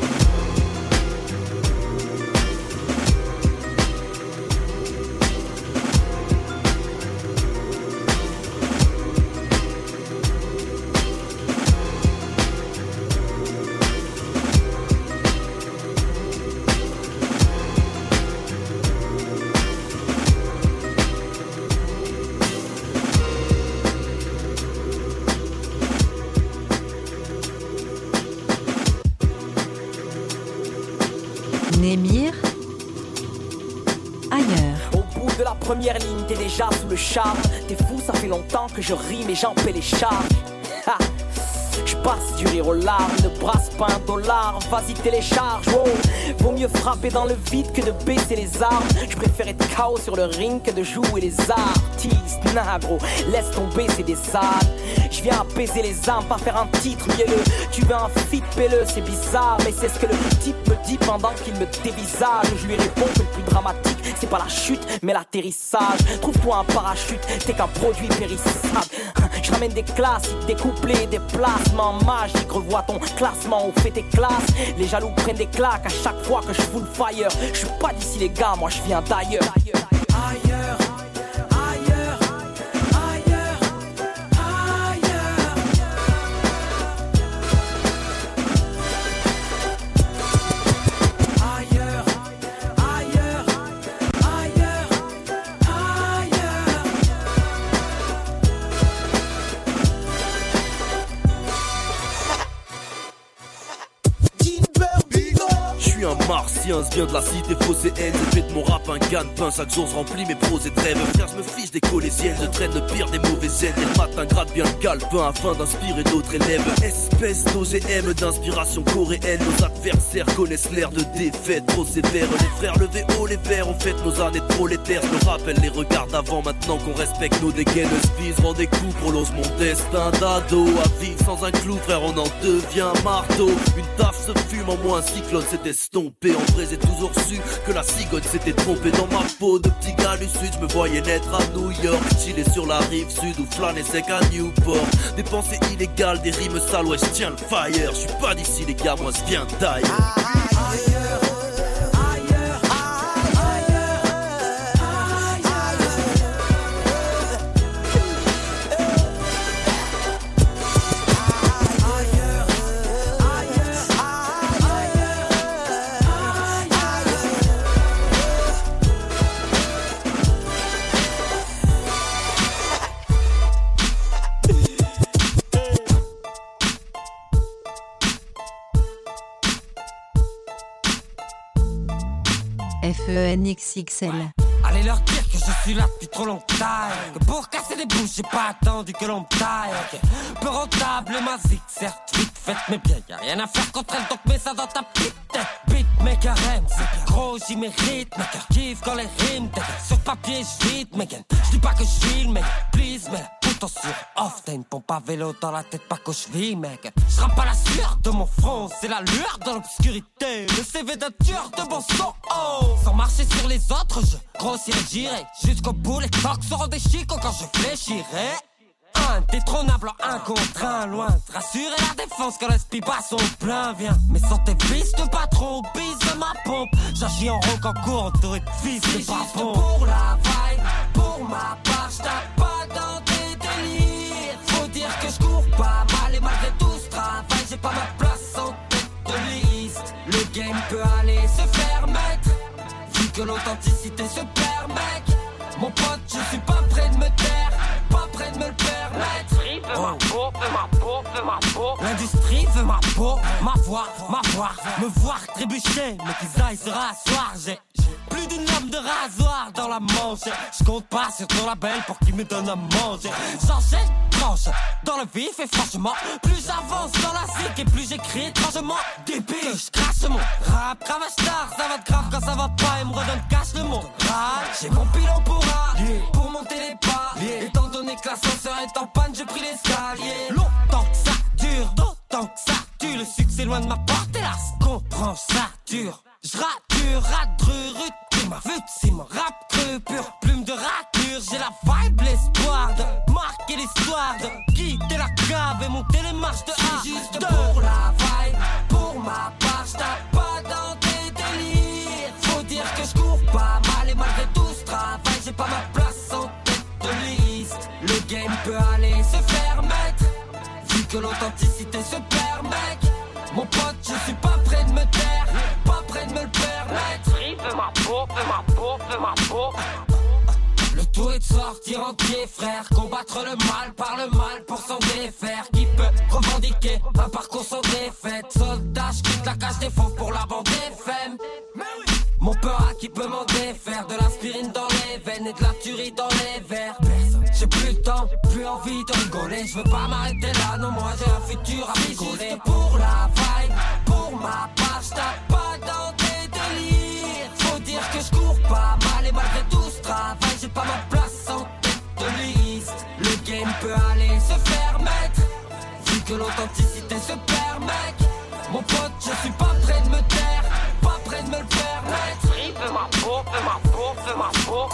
[SPEAKER 5] Némir ailleurs.
[SPEAKER 6] Au bout de la première ligne, t'es déjà sous le charme. T'es fou, ça fait longtemps que je rime et j'en paie les charges. Ha. Je passe du rire aux larmes, ne brasse pas un dollar, vas-y télécharge, wow. Vaut mieux frapper dans le vide que de baisser les armes. Je préfère être K O sur le ring que de jouer les artistes. Nah gros, laisse tomber, c'est des ânes. Je viens apaiser les âmes, pas faire un titre mielleux. Tu veux un feat pelleux, c'est bizarre, mais c'est ce que le type me dit pendant qu'il me dévisage. Je lui réponds que le plus dramatique, c'est pas la chute, mais l'atterrissage. Trouve-toi un parachute, t'es qu'un produit périssable. Je ramène des classiques, des couplets, des placements magiques. Revois ton classement, on fait tes classes. Les jaloux prennent des claques à chaque fois que je full fire. Je suis pas d'ici les gars, moi je viens d'ailleurs. Ailleurs.
[SPEAKER 17] Un martien, vient de la cité fausse et haine. J'ai fait de mon rap un gagne-pain. Chaque jour je remplis mes pros et trêves. Frère, je me fiche des colésiennes. Je traîne le pire des mauvaises aides. Et le matin gratte bien le calepin afin d'inspirer d'autres élèves. Espèce d'O G M d'inspiration coréenne. Nos adversaires connaissent l'air de défaite trop sévère. Les frères levez haut les verres. On fête nos années de prolétaires. Je me rappelle les regards avant. Maintenant qu'on respecte nos dégaines. Spise, rend des coups, prolonge mon destin d'ado. À vivre sans un clou, frère, on en devient marteau. Une taf se fume en moins. Un cyclone s'est estompé. En vrai j'ai toujours su que la cigogne s'était trompée dans ma peau. De petit gars du sud, je me voyais naître à New York. Chiller sur la rive sud ou flâner sec à Newport. Des pensées illégales, des rimes sales, ouais je tiens le fire. Je suis pas d'ici les gars, moi je viens d'ailleurs.
[SPEAKER 5] F E N X X L.
[SPEAKER 2] Allez leur dire que je suis là depuis trop longtemps. Que pour casser des bouches, j'ai pas attendu que l'on me taille. Okay. Peu rentable, ma zig, certes, vite faite, mais bien, y'a rien à faire contre elle, donc mets ça dans ta petite tête. Beatmaker aime, c'est bien gros, j'y mérite. Maker kiffe quand les rimes t'écoutent. Sur papier, j'vite, mec. J'dis pas que j'file, mec. Please, mais pourtant sur off, t'as une pompe à vélo dans la tête, pas qu'au cheville, mec. J'rappe pas la sueur de mon front, c'est la lueur dans l'obscurité. Le C V d'un tueur de bon son, oh. Sans marcher sur les autres, je grossirai, j'irai jusqu'au bout. Les tocs seront des chicots quand je fléchirai. Indétrônable en un contre un, loin de rassurer la défense quand l'esprit bat son plein. Viens, mais sans tes pistes, patron, bise de ma pompe. J'agis en rock en cours, entouré de fils de barbons. Pour la vibe, pour ma part, j'tape pas dans tes délires. Faut dire que j'cours pas mal et malgré tout ce travail, j'ai pas ma place en tête de liste. Le game peut aller se faire mettre, vu que l'authenticité se perd, mec. Mon pote, je suis pas prêt de me taire, pas prêt de me le permettre. L'industrie veut ma peau, veut ma peau, veut ma peau. L'industrie veut ma peau, ma voix, ma voix. Me voir trébucher, mais qu'ils aillent se rasseoir. J'ai plus d'une lame de rasoir dans la manche. Je compte pas sur ton label pour qu'il me donne à manger. J'enchaîne, tranche dans le vif et franchement, plus j'avance dans la zik et plus j'écris étrangement débile. Que je crache mon rap, cravache tard, ça va te grave quand ça va pas et me redonne cache le monde. Rap, j'ai mon pilon pour rap, yeah. Pour monter les pas, yeah. Étant donné que l'ascenseur est en panne, j'ai pris l'escalier. Longtemps que ça dure, d'autant que ça tue. Le succès loin de ma porte, hélas, comprends, ça dure. J'rature, radru, rue, ma vue, c'est mon rap cru, pur plume de rature. J'ai la vibe, l'espoir de marquer l'histoire, de quitter la cave et monter les marches de A. Juste pour la vibe, pour ma part, j'tape pas dans tes délires. Faut dire que j'cours pas mal et malgré tout ce travail, j'ai pas ma place en tête de liste. Le game peut aller se faire mettre, vu que l'authenticité se perd, mec. Mon pote, je suis pas prêt de me taire, pas prêt de me le permettre. Fais ma peau, fais ma peau, fais ma peau. Le tout est de sortir entier, frère. Combattre le mal par le mal pour s'en défaire. Qui peut revendiquer un parcours sans défaite? Soldat, je quitte la cage des fauves pour la bande F M. Mon peur à qui peut m'en défaire? De l'aspirine dans les veines et de la tuerie dans les verres. J'ai plus le temps, plus envie de rigoler. Je veux pas m'arrêter là, non moi j'ai un futur à rigoler. Juste pour la vibe, pour ma part, j'tape pas dans tes délires. Faut dire que j'cours pas mal et malgré tout ce travail, j'ai pas ma place en tête de liste. Le game peut aller se faire mettre, vu que l'authenticité se perd, mec. Mon pote, je suis pas prêt de me taire, pas prêt de me le permettre. Fais ma peau, fais ma peau, fais ma peau.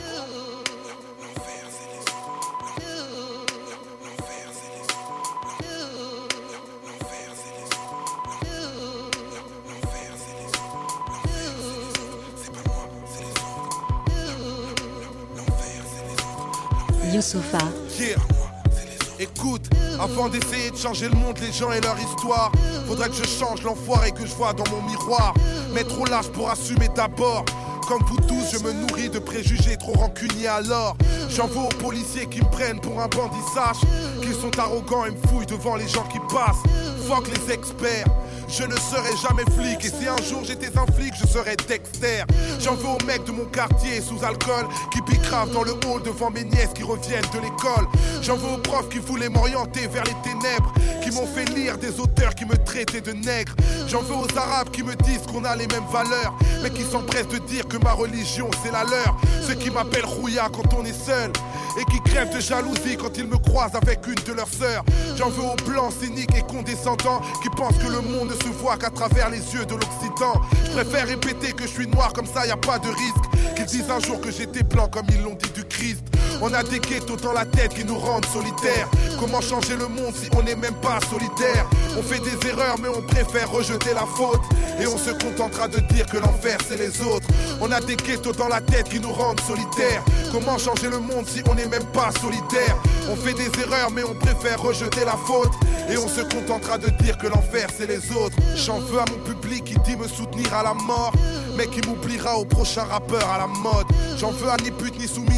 [SPEAKER 5] Youssoupha.
[SPEAKER 3] Yeah. Écoute, avant d'essayer de changer le monde, les gens et leur histoire, faudrait que je change l'enfoiré que je vois dans mon miroir. Mais trop lâche pour assumer d'abord. Comme vous tous, je me nourris de préjugés trop rancuniers alors. J'en veux aux policiers qui me prennent pour un bandit, sache qu'ils sont arrogants et me fouillent devant les gens qui passent. Fuck les experts, je ne serai jamais flic. Et si un jour j'étais un flic, je serais Dexter. J'en veux aux mecs de mon quartier sous alcool qui bicravent dans le hall devant mes nièces qui reviennent de l'école. J'en veux aux profs qui voulaient m'orienter vers les ténèbres, qui m'ont fait lire des auteurs qui me traitaient de nègre. J'en veux aux arabes qui me disent qu'on a les mêmes valeurs, mais qui s'empressent de dire que ma religion c'est la leur. Ceux qui m'appellent Rouya quand on est seul et qui crèvent de jalousie quand ils me croisent avec une de leurs sœurs. J'en veux aux blancs cyniques et condescendants qui pensent que le monde ne se voit qu'à travers les yeux de l'Occident. Je préfère répéter que je suis noir, comme ça y a pas de risque qu'ils disent un jour que j'étais blanc comme ils l'ont dit du Christ. On a des ghettos dans la tête qui nous rendent solitaires. Comment changer le monde si on n'est même pas solidaire? On fait des erreurs mais on préfère rejeter la faute, et on se contentera de dire que l'enfer c'est les autres. On a des ghettos dans la tête qui nous rendent solitaires. Comment changer le monde si on n'est même pas solidaire? On fait des erreurs mais on préfère rejeter la faute, et on se contentera de dire que l'enfer c'est les autres. J'en veux à mon public qui dit me soutenir à la mort, mais qui m'oubliera au prochain rappeur à la mode. J'en veux à ni pute ni soumise,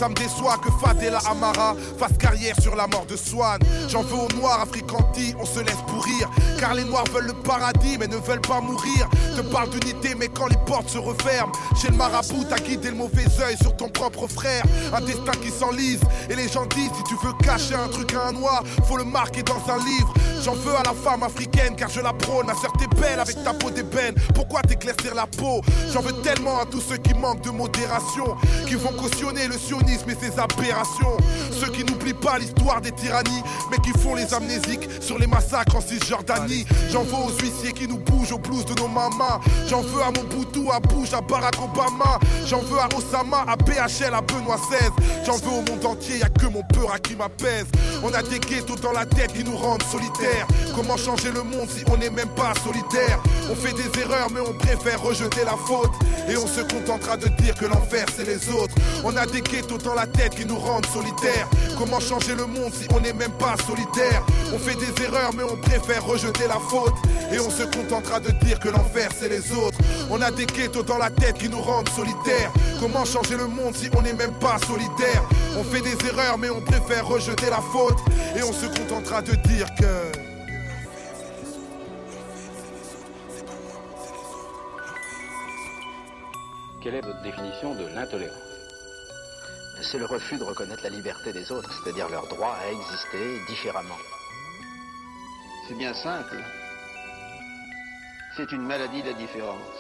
[SPEAKER 3] Ça me déçoit que Fadela Amara fasse carrière sur la mort de Swan. J'en veux aux noirs africantis, on se laisse pourrir. Car les noirs veulent le paradis mais ne veulent pas mourir. Te parle d'unité mais quand les portes se referment, chez le marabout t'as guidé le mauvais œil sur ton propre frère. Un destin qui s'enlise et les gens disent si tu veux cacher un truc à un noir, faut le marquer dans un livre. J'en veux à la femme africaine car je la prône. Ma soeur t'es belle avec ta peau d'ébène, pourquoi t'éclaircir la peau? J'en veux tellement à tous ceux qui manquent de modération, qui vont cautionner le sionisme et ses aberrations. Ceux qui n'oublient pas l'histoire des tyrannies mais qui font les amnésiques sur les massacres en Cisjordanie. J'en veux aux huissiers qui nous bougent au blues de nos mamas. J'en veux à Mobutu, à Bush, à Barack Obama. J'en veux à Osama, à B H L, à Benoît seize. J'en veux au monde entier, y'a que mon peur à qui m'apaise. On a des ghettos dans la tête qui nous rendent solitaires. Comment changer le monde si on n'est même pas solitaire? On fait des erreurs mais on préfère rejeter la faute. Et on se contentera de dire que l'enfer c'est les autres. On a des ghettos dans la tête qui nous rendent solitaires. Comment changer le monde si on n'est même pas solitaire? On fait des erreurs mais on préfère rejeter la faute. Et on se contentera de dire que l'enfer c'est les autres. On a des ghettos dans la tête qui nous rendent solitaires. Comment changer le monde si on n'est même pas solidaire? On fait des erreurs mais on préfère rejeter la faute. Et on se contentera de dire que...
[SPEAKER 18] Quelle est votre définition de l'intolérance?
[SPEAKER 19] C'est le refus de reconnaître la liberté des autres, c'est-à-dire leur droit à exister différemment.
[SPEAKER 20] C'est bien simple. C'est une maladie de la différence.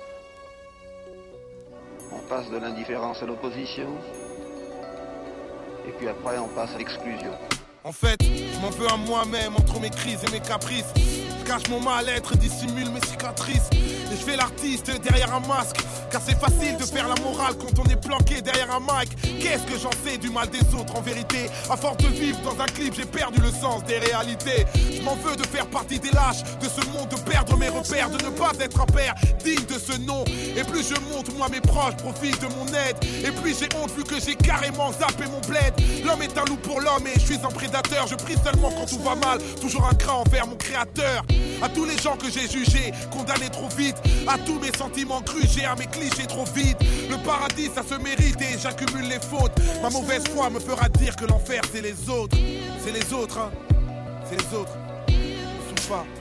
[SPEAKER 20] On passe de l'indifférence à l'opposition, et puis après on passe à l'exclusion.
[SPEAKER 3] En fait, je m'en veux à moi-même entre mes crises et mes caprices. Je cache mon mal-être, dissimule mes cicatrices. Et je fais l'artiste derrière un masque. Car c'est facile de faire la morale quand on est planqué derrière un mic. Qu'est-ce que j'en sais du mal des autres en vérité? À force de vivre dans un clip, j'ai perdu le sens des réalités. Je m'en veux de faire partie des lâches de ce monde, de perdre mes repères, de ne pas être un père digne de ce nom. Et plus je monte, moi mes proches profitent de mon aide. Et puis j'ai honte vu que j'ai carrément zappé mon bled. L'homme est un loup pour l'homme et je suis un prédateur. Je prie seulement quand tout va mal, toujours un cran envers mon créateur. À tous les gens que j'ai jugés, condamnés trop vite. À tous mes sentiments grugés, à mes clichés trop vite. Le paradis ça se mérite et j'accumule les fautes. Ma mauvaise foi me fera dire que l'enfer c'est les autres. C'est les autres hein. C'est les autres. Ne souffre pas.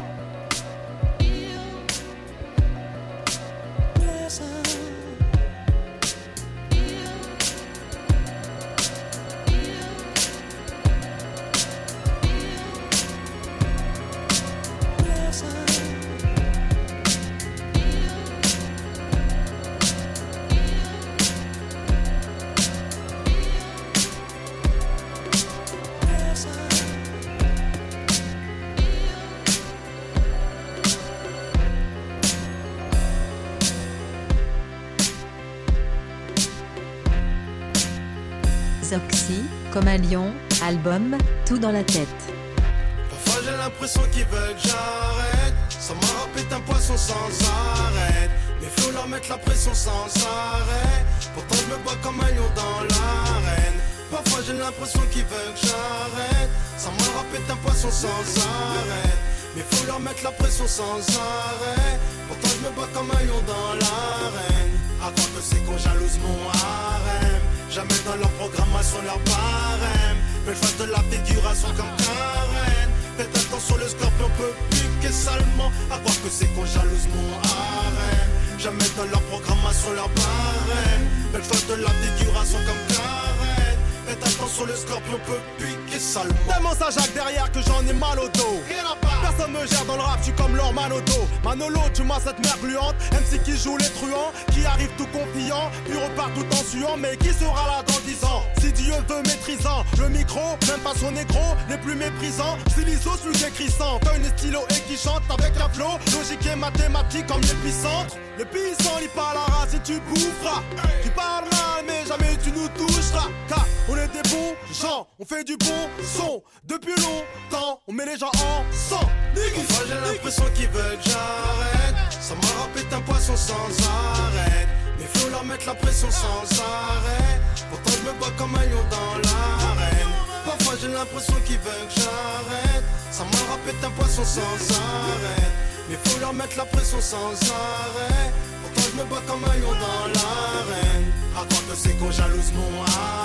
[SPEAKER 5] Zoxy, comme un lion, album, tout dans la tête.
[SPEAKER 21] Parfois j'ai l'impression qu'ils veulent que j'arrête. Ça m'a rappelé un poisson sans arrêt. Mais faut leur mettre la pression sans arrêt. Pourtant je me bats comme un lion dans l'arène. Parfois j'ai l'impression qu'ils veulent que j'arrête. Ça m'a rappelé un poisson sans arrêt. Mais faut leur mettre la pression sans arrêt. Pourtant je me bats comme un lion dans l'arène. À croire que c'est qu'on jalouse mon harem. Jamais dans leur programmation, leur barème. Mais je fasse de la figuration comme Karen. Faites attention, le scorpion peut piquer salement. À croire que c'est qu'on jalouse mon harem. Jamais dans leur programmation, leur barème. Mais je fasse de la figuration comme Karen. Faites attention, le scorpion peut piquer salement.
[SPEAKER 22] Tellement ça Jacques derrière que j'en ai mal au dos. Personne me gère dans le rap, je suis comme leur Manodo. Manolo, tu m'as cette mère gluante. M C qui joue les truands, qui arrive tout confiant, puis repart tout en suant. Mais qui sera là dans dix ans? Si Dieu veut maîtrisant, le micro, même pas son négro, les plus méprisants. C'est l'I S O, celui qui écrit sans. T'as une stylo et qui chante avec la flow. Logique et mathématique comme l'épicentre. Le puissant lit pas la race et tu boufferas. Tu parles mal, mais jamais tu nous toucheras. Car on est des bons gens, on fait du bon son. Depuis longtemps, on met les gens en sang.
[SPEAKER 21] Parfois j'ai l'impression qu'ils veulent que j'arrête. Ça m'a rappelé un poisson sans arrêt. Mais faut leur mettre la pression sans arrêt. Pourtant je me bats comme un lion dans l'arène. Parfois j'ai l'impression qu'ils veulent que j'arrête. Ça m'a rappelé un poisson sans arrêt. Mais faut leur mettre la pression sans arrêt. Pourtant je me bats comme un lion dans l'arène. À croire que c'est qu'on jalouse mon âme.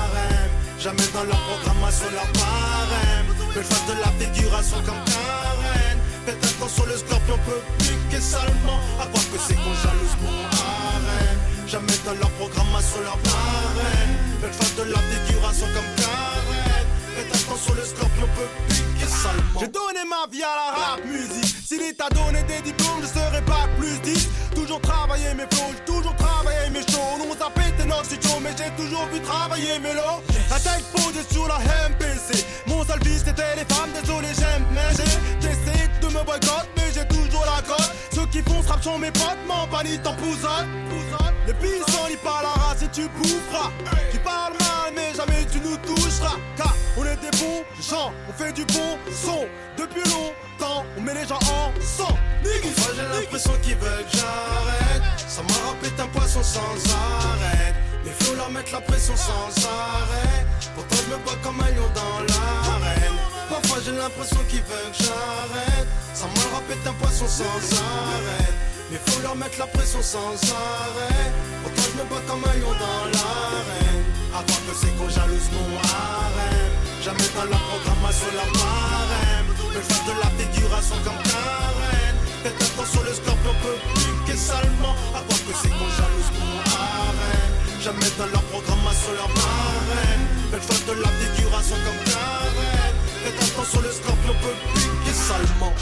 [SPEAKER 21] Jamais dans leur programmation leur barème. Veulent faire de la figuration comme Karen. Faites attention, le scorpion peut piquer salement. À croire que c'est qu'on jalouse mon harem. Jamais dans leur programmation leur barème. Veulent faire de la figuration comme Karen. Faites attention, le scorpion peut piquer salement.
[SPEAKER 22] J'ai donné ma vie à la rap musique. Si l'État donnait des diplômes, je serais pas plus dix. Toujours travaillé mes flows, j'ai toujours travaillé mes shows. Non, ça pète nos studios, mais j'ai toujours vu travailler mes lots. La tête posée sur la M P C. Mon seul vice c'était les femmes, désolé j'aime neiger. J'essaie de me boycotter, mais j'ai toujours la cote. Ceux qui font ce rap sont mes potes, m'en panique t'en poussonne. Les pissons n'y pas la race et tu boufferas. Tu parles mal, mais jamais tu nous toucheras. Car on est des bons gens, on fait du bon son. Depuis longtemps, on met les gens en sang.
[SPEAKER 21] Moi j'ai l'impression qu'ils veulent que j'arrête. Ça m'a rappelé un poisson sans arrêt. Les flots leur mettent la pression sans arrêt. Pourtant je me bats comme un lion dans l'arène. Parfois j'ai l'impression qu'ils veulent que j'arrête. Ça m'a rappelé un poisson sans arrêt. Les flots leur mettent la pression sans arrêt. Pourtant je me bats comme un lion dans l'arène. À croire que c'est qu'on jalouse mon harem. Jamais dans leur programmation leur barème. Veulent faire de la figuration comme Karen. Faites attention, le scorpion peut piquer salement. À croire que c'est qu'on jalouse mon harem. Jamais dans leur programmation leur barème. Veulent faire de la figuration comme Karen. Faites attention, le scorpion peut piquer salement.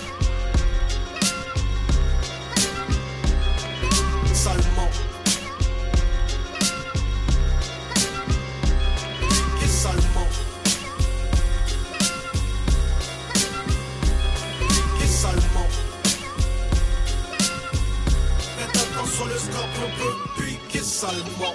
[SPEAKER 21] Salement. Piquer salement. Salement. Faites attention, le scorpion peut piquer salement.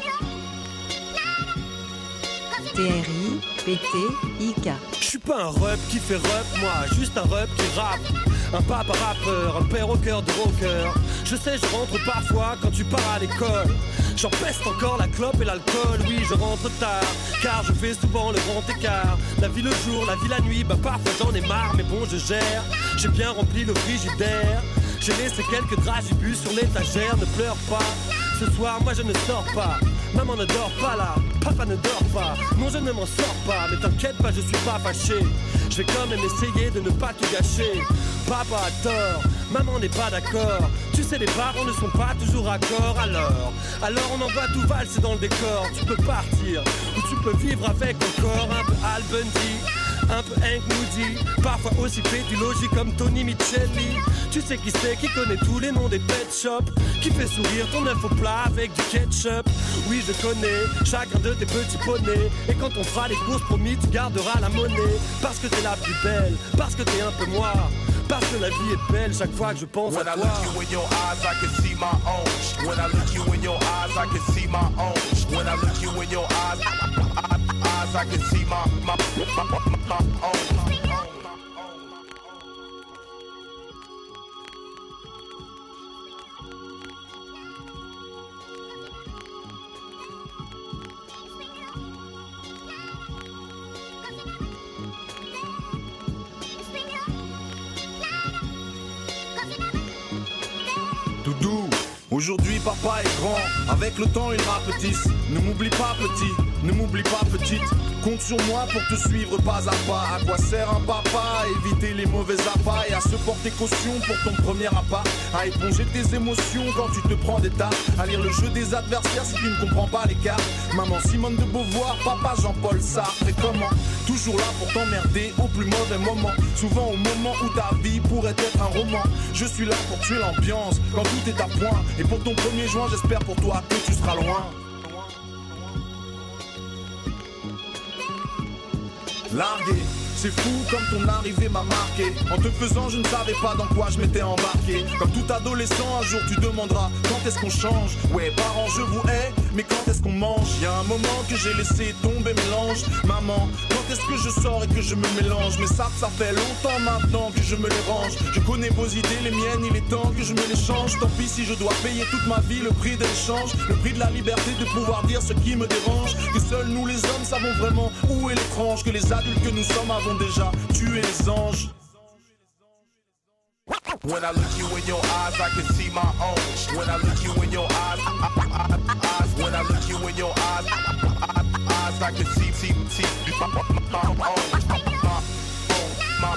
[SPEAKER 5] T R I, P T, I K.
[SPEAKER 9] J'suis pas un rep qui fait rep, moi, juste un rep qui rappe. Un papa rappeur, un père au cœur de rocker. Je sais, je rentre parfois quand tu pars à l'école. J'en peste encore la clope et l'alcool. Oui, je rentre tard, car je fais souvent le grand écart. La vie le jour, la vie la nuit, bah parfois j'en ai marre, mais bon je gère. J'ai bien rempli le frigidaire. J'ai laissé quelques dragibus sur l'étagère, ne pleure pas. Ce soir, moi je ne sors pas. Maman ne dort pas là, papa ne dort pas. Non, je ne m'en sors pas, mais t'inquiète pas, je suis pas fâché. Je vais quand même essayer de ne pas tout gâcher. Papa a tort, maman n'est pas d'accord. Tu sais, les parents ne sont pas toujours accord. Alors, alors on envoie tout valser dans le décor. Tu peux partir, ou tu peux vivre avec encore un peu Al Bundy, un peu Hank Moody, parfois aussi pédulogie comme Tony Micheli. Tu sais qui c'est qui connaît tous les noms des pet shops, qui fait sourire ton œuf au plat avec du ketchup. Oui, je connais chacun de tes petits poneys. Et quand on fera les courses, promis, tu garderas la monnaie. Parce que t'es la plus belle, parce que t'es un peu moi, parce que la vie est belle chaque fois que je pense
[SPEAKER 1] When
[SPEAKER 9] à
[SPEAKER 1] I
[SPEAKER 9] toi.
[SPEAKER 1] look you in your eyes, I can see my own. When I look you in your eyes, I can see my own. When I look you in your eyes, eyes I can see my my my, my, my own. Doudou, aujourd'hui papa est grand, avec le temps il rapetisse. Ne m'oublie pas petit, ne m'oublie pas petite. Compte sur moi pour te suivre pas à pas. À quoi sert un papa? À éviter les mauvais appâts et à se porter caution pour ton premier appât. À éponger tes émotions quand tu te prends des tas. À lire le jeu des adversaires si tu ne comprends pas les cartes. Maman Simone de Beauvoir, papa Jean-Paul Sartre. Et comment? Toujours là pour t'emmerder au plus mauvais moment. Souvent au moment où ta vie pourrait être un roman. Je suis là pour tuer l'ambiance quand tout est à point. Et pour ton premier juin, j'espère pour toi que tu seras loin. Largué, c'est fou comme ton arrivée m'a marqué. En te faisant je ne savais pas dans quoi je m'étais embarqué. Comme tout adolescent un jour tu demanderas quand est-ce qu'on change. Ouais parents je vous hais, mais quand est-ce qu'on mange? Y'a un moment que j'ai laissé tomber mélange. Maman, quand est-ce que je sors et que je me mélange? Mais ça, ça fait longtemps maintenant que je me les range. Je connais vos idées, les miennes, il est temps que je me les change. Tant pis si je dois payer toute ma vie le prix de l'échange. Le prix de la liberté de pouvoir dire ce qui me dérange. Que seuls nous les hommes savons vraiment où est l'étrange. Que les adultes que nous sommes avons déjà tué les anges. When I look you in your eyes, I can see my own. When I look you in your eyes, eyes
[SPEAKER 3] When I look you in your eyes, eyes I can see, see, see my, my, my own, my, my,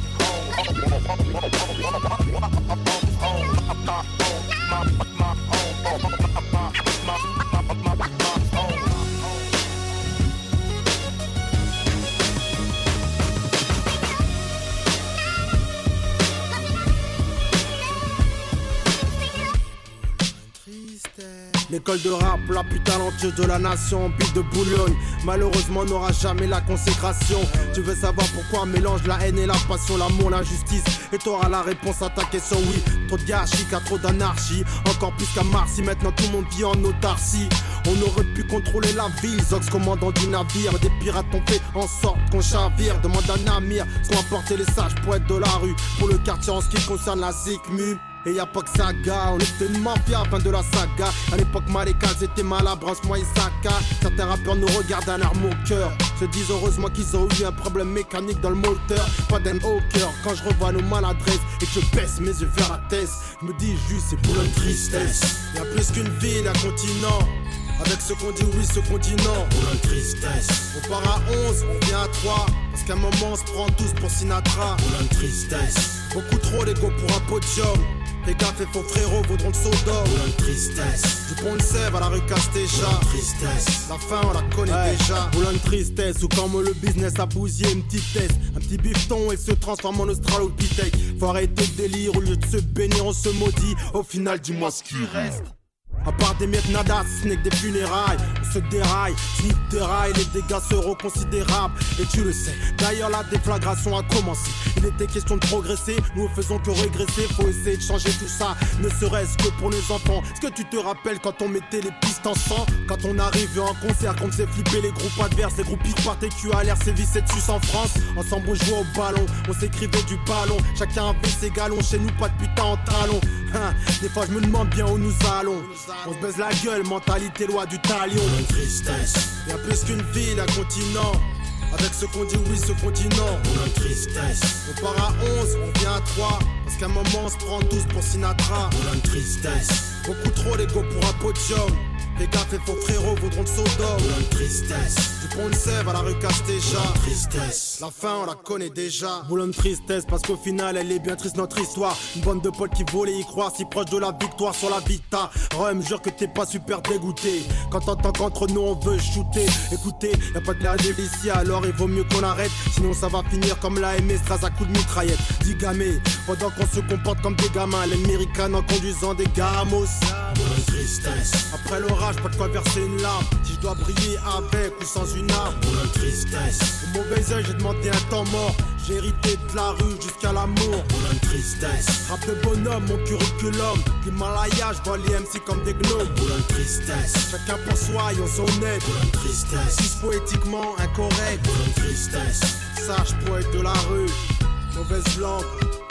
[SPEAKER 22] L'école de rap, la plus talentueuse de la nation, bille de bouillonne. Malheureusement, n'aura jamais la consécration. Tu veux savoir pourquoi mélange la haine et la passion, l'amour, l'injustice. Et t'auras la réponse à ta question, oui. Trop de gâchis, qu'à trop d'anarchie. Encore plus qu'à Marcy, maintenant tout le monde vit en autarcie. On aurait pu contrôler la ville, Zox commandant du navire. Des pirates ont fait en sorte qu'on chavire. Demande à Namir, ce qu'ont apporté les sages poètes de la rue. Pour le quartier en ce qui concerne la Zikmu. Et y'a pas que ça, gars, on était une mafia, fin de la saga. À l'époque, Malékal, c'était Malabras, moi Isaka. Certains rappeurs nous regardent un arme au cœur. Se disent heureusement qu'ils ont eu un problème mécanique dans le moteur. Pas d'aime au cœur, quand je revois nos maladresses et que je baisse mes yeux vers la tête. Je me dis juste, c'est pour une tristesse. Y'a plus qu'une ville, un continent. Avec ce qu'on dit oui, ce continent. Pour une tristesse. On part à onze, on vient à trois. Parce qu'à un moment, on se prend tous pour Sinatra. Pour une tristesse. Beaucoup trop d'ego pour un podium. Fais gaffe et faux frérots vaudront le Sodome. Pour une tristesse. Du pont de Sèvres à la rue Castéja. Pour une tristesse. La fin on la connaît ouais. déjà. Pour une tristesse. Ou comme le business a bousillé une petite tête. Un petit bifton et se transforme en australopithèque. Faut arrêter le délire. Au lieu de se bénir on se maudit. Au final dis-moi ce qui reste. À part des miettes nada, ce n'est que des funérailles. On se déraille, sniff déraille, les dégâts seront considérables. Et tu le sais, d'ailleurs la déflagration a commencé. Il était question de progresser, nous ne faisons que régresser. Faut essayer de changer tout ça, ne serait-ce que pour les enfants. Est-ce que tu te rappelles quand on mettait les pistes en sang? Quand on arrivait en concert, qu'on s'est flippé les groupes adverses. Les groupes qui partaient Q à l'air, sévissaient dessus en France. Ensemble on jouait au ballon, on s'écrivait du ballon. Chacun avait ses galons, chez nous pas de putain en talons. Hein, des fois je me demande bien où nous allons. On se baise la gueule, mentalité loi du talion. Une tristesse. Y'a plus qu'une ville, un continent. Avec ce qu'on dit oui, ce continent. Pour une tristesse. On part à onze, on vient à trois. Parce qu'à un moment on se prend tous pour Sinatra. Pour une tristesse. Beaucoup trop d'ego pour un podium. Les gaffe et faux frérots vaudront le Sodome. Pour une tristesse. Du pont de Sèvres à la rue Castéja. Tristesse. La fin on la connaît déjà. Pour une tristesse parce qu'au final elle est bien triste notre histoire. Une bande de potes qui voulaient y croire, si proche de la victoire sur la vita. Rome, jure que t'es pas super dégoûté quand t'entends qu'entre nous on veut shooter. Écoutez, y'a pas de l'air ici alors il vaut mieux qu'on arrête. Sinon ça va finir comme la M S Stras à coups de mitraillette. Dis gamé, pendant qu'on se comporte comme des gamins. L'américain en conduisant des gamos. Pour une tristesse. Après l'orage, pas de quoi verser une larme. Si je dois briller avec ou sans une arme. Pour une tristesse. Au mauvais oeil, j'ai demandé un temps mort. J'ai hérité de la rue jusqu'à l'amour. Pour une tristesse. Rap de bonhomme, mon curriculum. L'Himalaya, je vois les M C comme des gnomes. Pour une tristesse. Chacun pour soi, et on s'honnête. Pour une tristesse. Si poétiquement incorrect. Pour une tristesse. Sage poète de la rue. Mauvaise langue.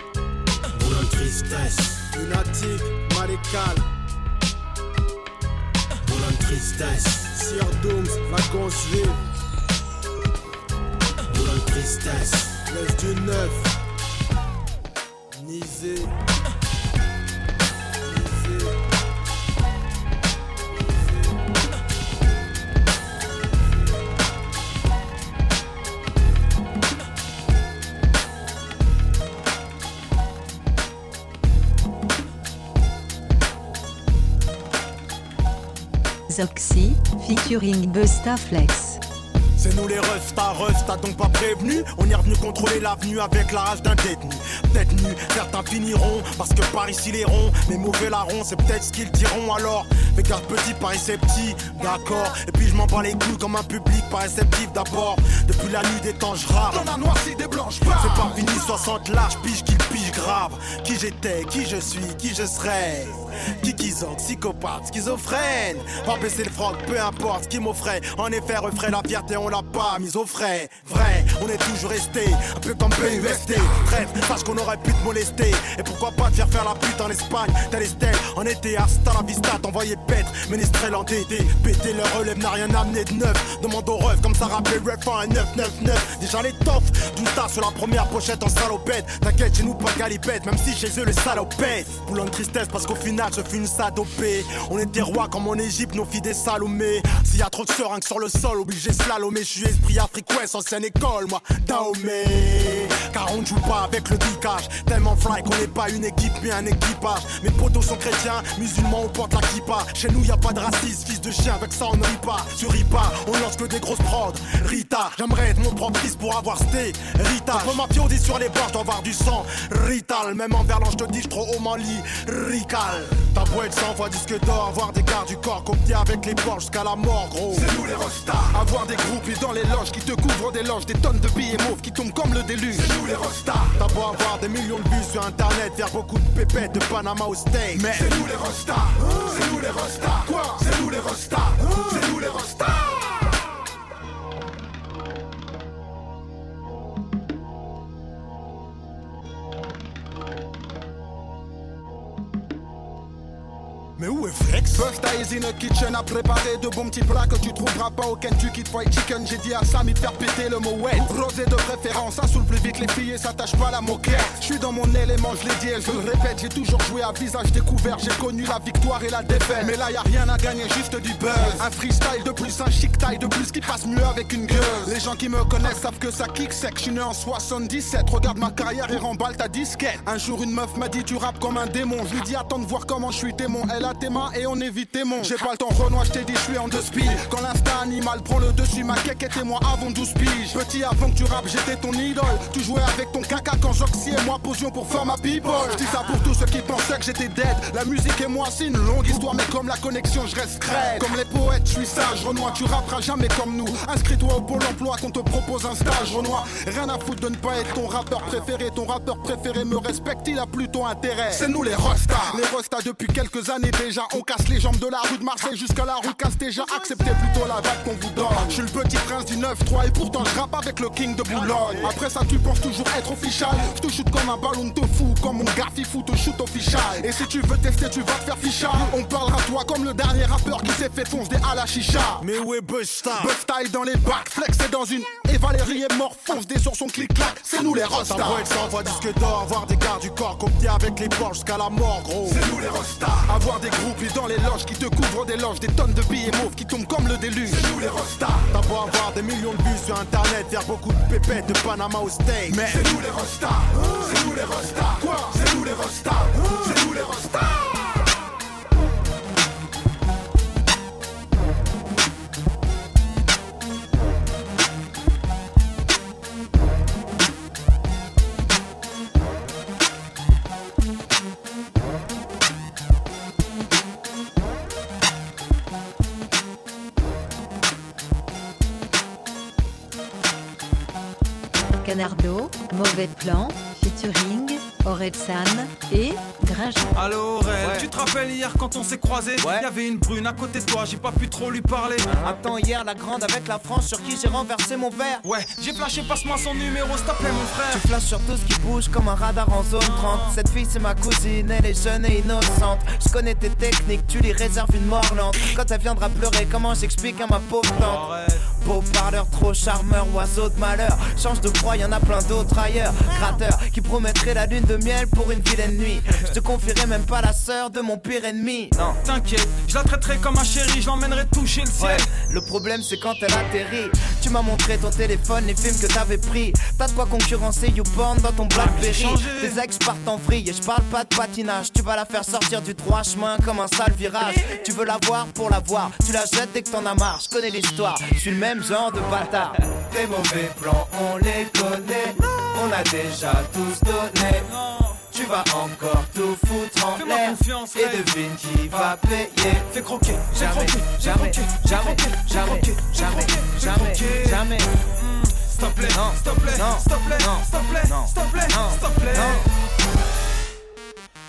[SPEAKER 22] Pour une tristesse. Lunatique, Malékal. Pour une tristesse. Sir Dooms, vacances vives. Pour une tristesse. Laisse du neuf. Nisé. Nisé.
[SPEAKER 5] Zoxy, featuring Busta Flex.
[SPEAKER 22] C'est nous les Rusta, Rusta donc pas prévenus. On est revenu contrôler l'avenue avec la rage d'un détenu. Peut-être nu, certains finiront parce que par ici les ronds. Mais mauvais larrons, c'est peut-être ce qu'ils diront alors. Fais gaffe petit, Paris c'est petit, d'accord. Et puis je m'en bats les couilles comme un public pas réceptif d'abord. Depuis la nuit des temps je rappe.
[SPEAKER 3] Dans la noircie des blanches pas.
[SPEAKER 22] C'est pas fini, soixante larges, pige qu'il pige grave. Qui j'étais, qui je suis, qui je serai. Qui qu'ils ont, psychopathe, schizophrène. Pas baisser le froc, peu importe ce qui m'offrait. En effet, referait la fierté, on l'a pas mise au frais. Vrai, on est toujours resté, un peu comme P U S T. Trêve, sache qu'on aurait pu te molester. Et pourquoi pas te faire faire la pute en Espagne. Tel Estelle, en été, hasta la vista, t'envoyais pète. Ménestrel en D D, péter leur relève n'a rien amené de neuf. Demande aux refs, comme ça rappelait Ref un neuf neuf neuf. Déjà les toffs, d'une tasse sur la première pochette en salopette. T'inquiète, chez nous pas galipette, même si chez eux le salopette. Boulon de tristesse parce qu'au final je fus une sadopée. On était rois comme en Égypte, nos filles des Salomé. S'il y a trop de seringues sur le sol, obligé slalomer. Je suis esprit Afrique Ouest, ancienne école, moi, Dahomey. Car on ne joue pas avec le dicage. Tellement fly qu'on n'est pas une équipe mais un équipage. Mes potos sont chrétiens, musulmans, on porte la kippa. Chez nous y a pas de racisme, fils de chien, avec ça on ne rit pas. Tu ris pas, on lance que des grosses prods. Rita, j'aimerais être mon propre fils pour avoir sté. Rita, je ma pio dit sur les bords, je dois avoir du sang. Rital, même en verlan, je te dis, je trop haut m'en lit. Rical, ta boîte cent fois disque d'or. Avoir des gardes du corps, copier avec les porcs jusqu'à la mort, gros. C'est nous les rostas.
[SPEAKER 11] Avoir des groupies dans les loges qui te couvrent des loges, des tonnes de billets mauves qui tombent comme le déluge.
[SPEAKER 22] C'est nous les rostas. T'as beau avoir des millions de vues sur internet, faire beaucoup de pépettes de Panama au steak.
[SPEAKER 11] Mais
[SPEAKER 22] c'est nous les rostas. C'est nous les rostas. Quoi? C'est nous les rostas. C'est nous les rostas. Mais où est Flex?
[SPEAKER 11] Busta is in the kitchen à préparer de bons petits plats que tu trouveras pas au Kentucky Fried Chicken. J'ai dit à Samy de faire péter le mot wet. Rosé de préférence, ça saoule plus vite les filles et ça tâche pas la moquette. Je suis dans mon élément, je l'ai dit et je le répète. J'ai toujours joué à visage découvert, j'ai connu la victoire et la défaite. Mais là y a rien à gagner, juste du buzz. Un freestyle de plus, un chic taille de plus qui passe mieux avec une gueule. Les gens qui me connaissent savent que ça kick sec. Je suis né en soixante-dix-sept, regarde ma carrière et remballe ta disquette. Un jour une meuf m'a dit tu rappes comme un démon. Je lui dis attends de voir comment je suis témoin. Elle a tes mains et on évite tes monts. J'ai pas le temps Renoir, je t'ai dit je suis en deux speed. Quand l'instinct animal prend le dessus, ma quéque était moi avant douze piges. Petit avant que tu rappes, j'étais ton idole. Tu jouais avec ton caca quand Joxy et moi posions pour faire ma people. Je dis ça pour tous ceux qui pensaient que j'étais dead. La musique et moi c'est une longue histoire, mais comme la connexion je reste crête. Comme les poètes, je suis sage. Renoir, tu rapperas jamais comme nous. Inscris-toi au pôle emploi qu'on te propose un stage. Renoir, rien à foutre de ne pas être ton rappeur préféré. Ton rappeur préféré me respecte, il a plutôt intérêt. C'est nous les rostas. Les rostas depuis quelques années déjà. On casse les jambes de la rue de Marseille jusqu'à la rue Castéja. Acceptez plutôt la vague qu'on vous donne. Je suis le petit prince du neuf trois et pourtant je rappe avec le king de Boulogne. Après ça tu penses toujours être official. Je te shoot comme un ballon de fou. Comme mon gars fifou te shoot official. Et si tu veux tester tu vas te faire ficha. On parlera de toi comme le dernier rappeur qui s'est fait foncer à la chicha.
[SPEAKER 22] Mais où est Busta?
[SPEAKER 11] Busta est dans les bacs, Flex est dans une. Et Valérie est mort, fonce des sur son clic-clac. C'est nous les rostas.
[SPEAKER 22] Ta boîte s'envoie disque d'or. Avoir des gardes du corps copier avec les porcs jusqu'à la mort, gros.
[SPEAKER 11] C'est nous les rostas. Avoir des groupies dans les loges qui te couvrent des loges, des tonnes de billets mauves qui tombent comme le déluge.
[SPEAKER 22] C'est nous les rostas. T'as beau avoir des millions de vues sur internet, faire beaucoup de pépettes de Panama au steak.
[SPEAKER 11] Mais c'est nous les rostas. C'est nous les rostas. Quoi? C'est nous les rostas. C'est nous les rostas.
[SPEAKER 5] Canardo, Mauvais Plan, featuring Orelsan et Gringe.
[SPEAKER 7] Allo Aurel,
[SPEAKER 8] ouais.
[SPEAKER 7] Tu te rappelles hier quand on s'est croisés?
[SPEAKER 8] Ouais.
[SPEAKER 7] Y'avait une brune à côté de toi, j'ai pas pu trop lui parler.
[SPEAKER 8] Attends, hier la grande avec la France sur qui j'ai renversé mon verre.
[SPEAKER 7] Ouais, j'ai flashé, passe-moi son numéro, s'il te plaît mon frère.
[SPEAKER 8] Tu flashes sur tout ce qui bouge comme un radar en zone trente. Cette fille c'est ma cousine, elle est jeune et innocente. Je connais tes techniques, tu lui réserves une mort lente. Quand elle viendra pleurer, comment j'explique à ma pauvre tante? Beau parleur, trop charmeur, oiseau de malheur. Change de proie, y'en a plein d'autres ailleurs. Gratteur, qui promettrait la lune de miel pour une vilaine nuit. Je te confierai même pas la sœur de mon pire ennemi. Non,
[SPEAKER 7] t'inquiète, je la traiterai comme un chéri, je l'emmènerai toucher le ciel.
[SPEAKER 8] Ouais, le problème c'est quand elle atterrit. Tu m'as montré ton téléphone, les films que t'avais pris. T'as de quoi concurrencer YouPorn dans ton Blackberry. Tes ex partent en vrille et je parle pas de patinage. Tu vas la faire sortir du droit chemin comme un sale virage. Tu veux la voir pour la voir, tu la jettes dès que t'en as marre. Je connais l'histoire, je suis le même genre de bâtard.
[SPEAKER 23] Tes mauvais plans, on les connaît. On a déjà tous donné. Tu vas encore tout foutre en l'air. Et devine qui va payer.
[SPEAKER 7] Fais croquer,
[SPEAKER 8] jamais, jamais, jamais, jamais, jamais, jamais, jamais.
[SPEAKER 7] S'il te plaît, s'il te plaît, s'il te plaît, s'il te plaît, s'il te plaît, s'il te plaît, s'il te plaît.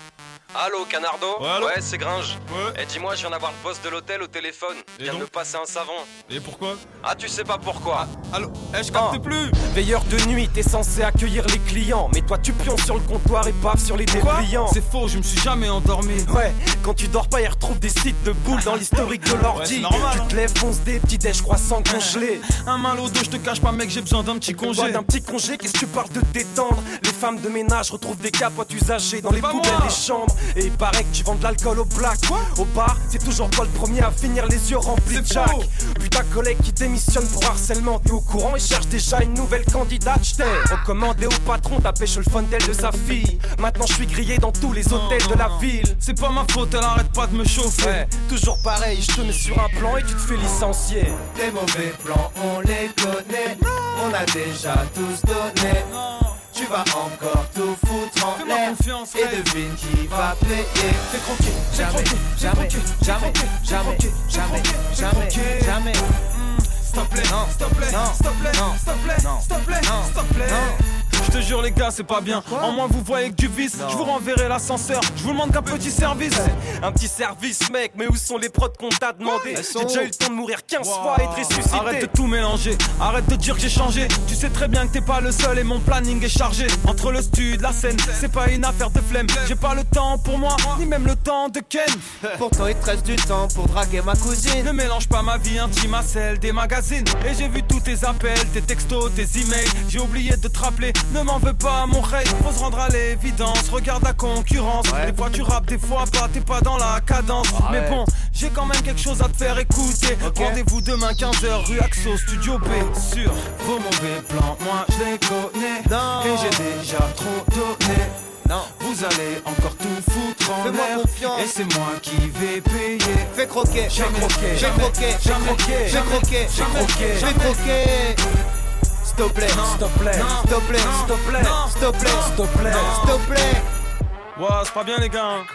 [SPEAKER 10] Allô, Canardo?
[SPEAKER 7] Ouais, allô?
[SPEAKER 10] Ouais, c'est Gringe.
[SPEAKER 7] Ouais.
[SPEAKER 10] Et dis-moi, je viens d'avoir le boss de l'hôtel au téléphone. Il vient de me passer un savon.
[SPEAKER 7] Et pourquoi?
[SPEAKER 10] Ah, tu sais pas pourquoi.
[SPEAKER 7] Ah, allô? Eh, je capte
[SPEAKER 9] Ah.
[SPEAKER 7] plus.
[SPEAKER 9] Veilleur de nuit, t'es censé accueillir les clients. Mais toi, tu pionces sur le comptoir et paf sur les dépliants.
[SPEAKER 7] C'est faux, je me suis jamais endormi.
[SPEAKER 9] Ouais, quand tu dors pas, ils retrouvent des sites de boules dans l'historique de l'ordi.
[SPEAKER 7] Ouais, c'est normal,
[SPEAKER 9] tu te lèves, fonce des petits déj croissants congelés.
[SPEAKER 7] Un mal au dos, je te cache pas, mec, j'ai besoin d'un petit congé.
[SPEAKER 9] Toi, d'un petit congé, qu'est-ce que tu parles de détendre? Les femmes de ménage retrouvent des capotes usagées dans les
[SPEAKER 7] Pas
[SPEAKER 9] poubelles
[SPEAKER 7] moi.
[SPEAKER 9] des chambres. Et il paraît que tu vends de l'alcool au black.
[SPEAKER 7] Quoi?
[SPEAKER 9] Au bar, c'est toujours toi le premier à finir les yeux remplis de
[SPEAKER 7] C'est
[SPEAKER 9] jack.
[SPEAKER 7] faux.
[SPEAKER 9] Puis ta collègue qui démissionne pour harcèlement, t'es au courant et cherche déjà une nouvelle candidate. J't'ai recommandé au patron, t'as pêché le fondel de sa fille. Maintenant je suis grillé dans tous les hôtels de la ville.
[SPEAKER 7] C'est pas ma faute, elle arrête pas de me chauffer.
[SPEAKER 9] Ouais, toujours pareil, je te mets sur un plan et tu te fais licencier.
[SPEAKER 23] Les mauvais plans, on les connaît. On a déjà tous donné. Tu vas encore tout foutre en
[SPEAKER 7] Fais-moi
[SPEAKER 23] l'air.
[SPEAKER 7] confiance,
[SPEAKER 23] Et
[SPEAKER 7] ouais.
[SPEAKER 23] devine qui va payer.
[SPEAKER 9] Fais croquer, fais
[SPEAKER 23] Jamais,
[SPEAKER 9] croquer,
[SPEAKER 23] jamais,
[SPEAKER 9] fais croquer,
[SPEAKER 23] jamais,
[SPEAKER 9] fais
[SPEAKER 23] jamais,
[SPEAKER 9] croquer,
[SPEAKER 23] jamais,
[SPEAKER 9] fais
[SPEAKER 23] jamais,
[SPEAKER 9] croquer.
[SPEAKER 23] jamais.
[SPEAKER 7] S'il te plaît,
[SPEAKER 23] Non.
[SPEAKER 7] s'il te plaît,
[SPEAKER 23] Non.
[SPEAKER 7] s'il te plaît,
[SPEAKER 23] Non.
[SPEAKER 7] s'il te plaît,
[SPEAKER 23] Non.
[SPEAKER 7] s'il te plaît,
[SPEAKER 23] Non.
[SPEAKER 7] s'il te plaît.
[SPEAKER 23] Non.
[SPEAKER 7] Je te jure les gars, c'est pas bien. En moins vous voyez que du vice, je vous renverrai l'ascenseur. Je vous demande qu'un petit service.
[SPEAKER 9] Un petit service mec, mais où sont les prods qu'on t'a demandé?
[SPEAKER 23] Elles sont
[SPEAKER 9] J'ai déjà
[SPEAKER 23] où?
[SPEAKER 9] eu le temps de mourir quinze
[SPEAKER 7] Wow.
[SPEAKER 9] fois et de ressusciter.
[SPEAKER 7] Arrête de tout mélanger, arrête de dire que j'ai changé. Tu sais très bien que t'es pas le seul et mon planning est chargé. Entre le stud, la scène, c'est pas une affaire de flemme. J'ai pas le temps pour moi, ni même le temps de Ken.
[SPEAKER 23] Pourtant il te reste du temps pour draguer ma cousine.
[SPEAKER 7] Ne mélange pas ma vie intime à celle des magazines. Et j'ai vu tous tes appels, tes textos, tes emails. J'ai oublié de te rappeler, ne m'en veux pas mon rey. Faut se rendre à l'évidence, regarde la concurrence.
[SPEAKER 23] Ouais.
[SPEAKER 7] Des fois tu rappes, des fois pas, t'es pas dans la cadence.
[SPEAKER 23] Ah
[SPEAKER 7] Mais
[SPEAKER 23] ouais.
[SPEAKER 7] bon, j'ai quand même quelque chose à te faire écouter.
[SPEAKER 23] Ok.
[SPEAKER 7] Rendez-vous demain quinze heures, rue Axo, studio B. Sur vos mauvais plans, moi je les connais.
[SPEAKER 23] Non.
[SPEAKER 7] Et j'ai déjà trop donné.
[SPEAKER 23] Non.
[SPEAKER 7] Vous allez encore tout foutre en
[SPEAKER 23] Fais-moi
[SPEAKER 7] l'air.
[SPEAKER 23] confiance.
[SPEAKER 7] Et c'est moi qui vais payer.
[SPEAKER 23] Fais croquer, fais
[SPEAKER 7] Jamais,
[SPEAKER 23] croquer, fais
[SPEAKER 7] jamais,
[SPEAKER 23] croquer, fais
[SPEAKER 7] jamais,
[SPEAKER 23] croquer, fais
[SPEAKER 7] jamais,
[SPEAKER 23] croquer, fais
[SPEAKER 7] jamais,
[SPEAKER 23] croquer, fais
[SPEAKER 7] jamais.
[SPEAKER 23] croquer. S'il te plaît,
[SPEAKER 7] Non.
[SPEAKER 23] s'il te plaît,
[SPEAKER 7] Non.
[SPEAKER 23] s'il te plaît,
[SPEAKER 7] Non.
[SPEAKER 23] s'il te plaît,
[SPEAKER 7] Non.
[SPEAKER 23] s'il te plaît,
[SPEAKER 7] Non.
[SPEAKER 23] s'il te plaît,
[SPEAKER 7] Non.
[SPEAKER 23] s'il te plaît.
[SPEAKER 7] Ouais, c'est pas bien les gars. hein.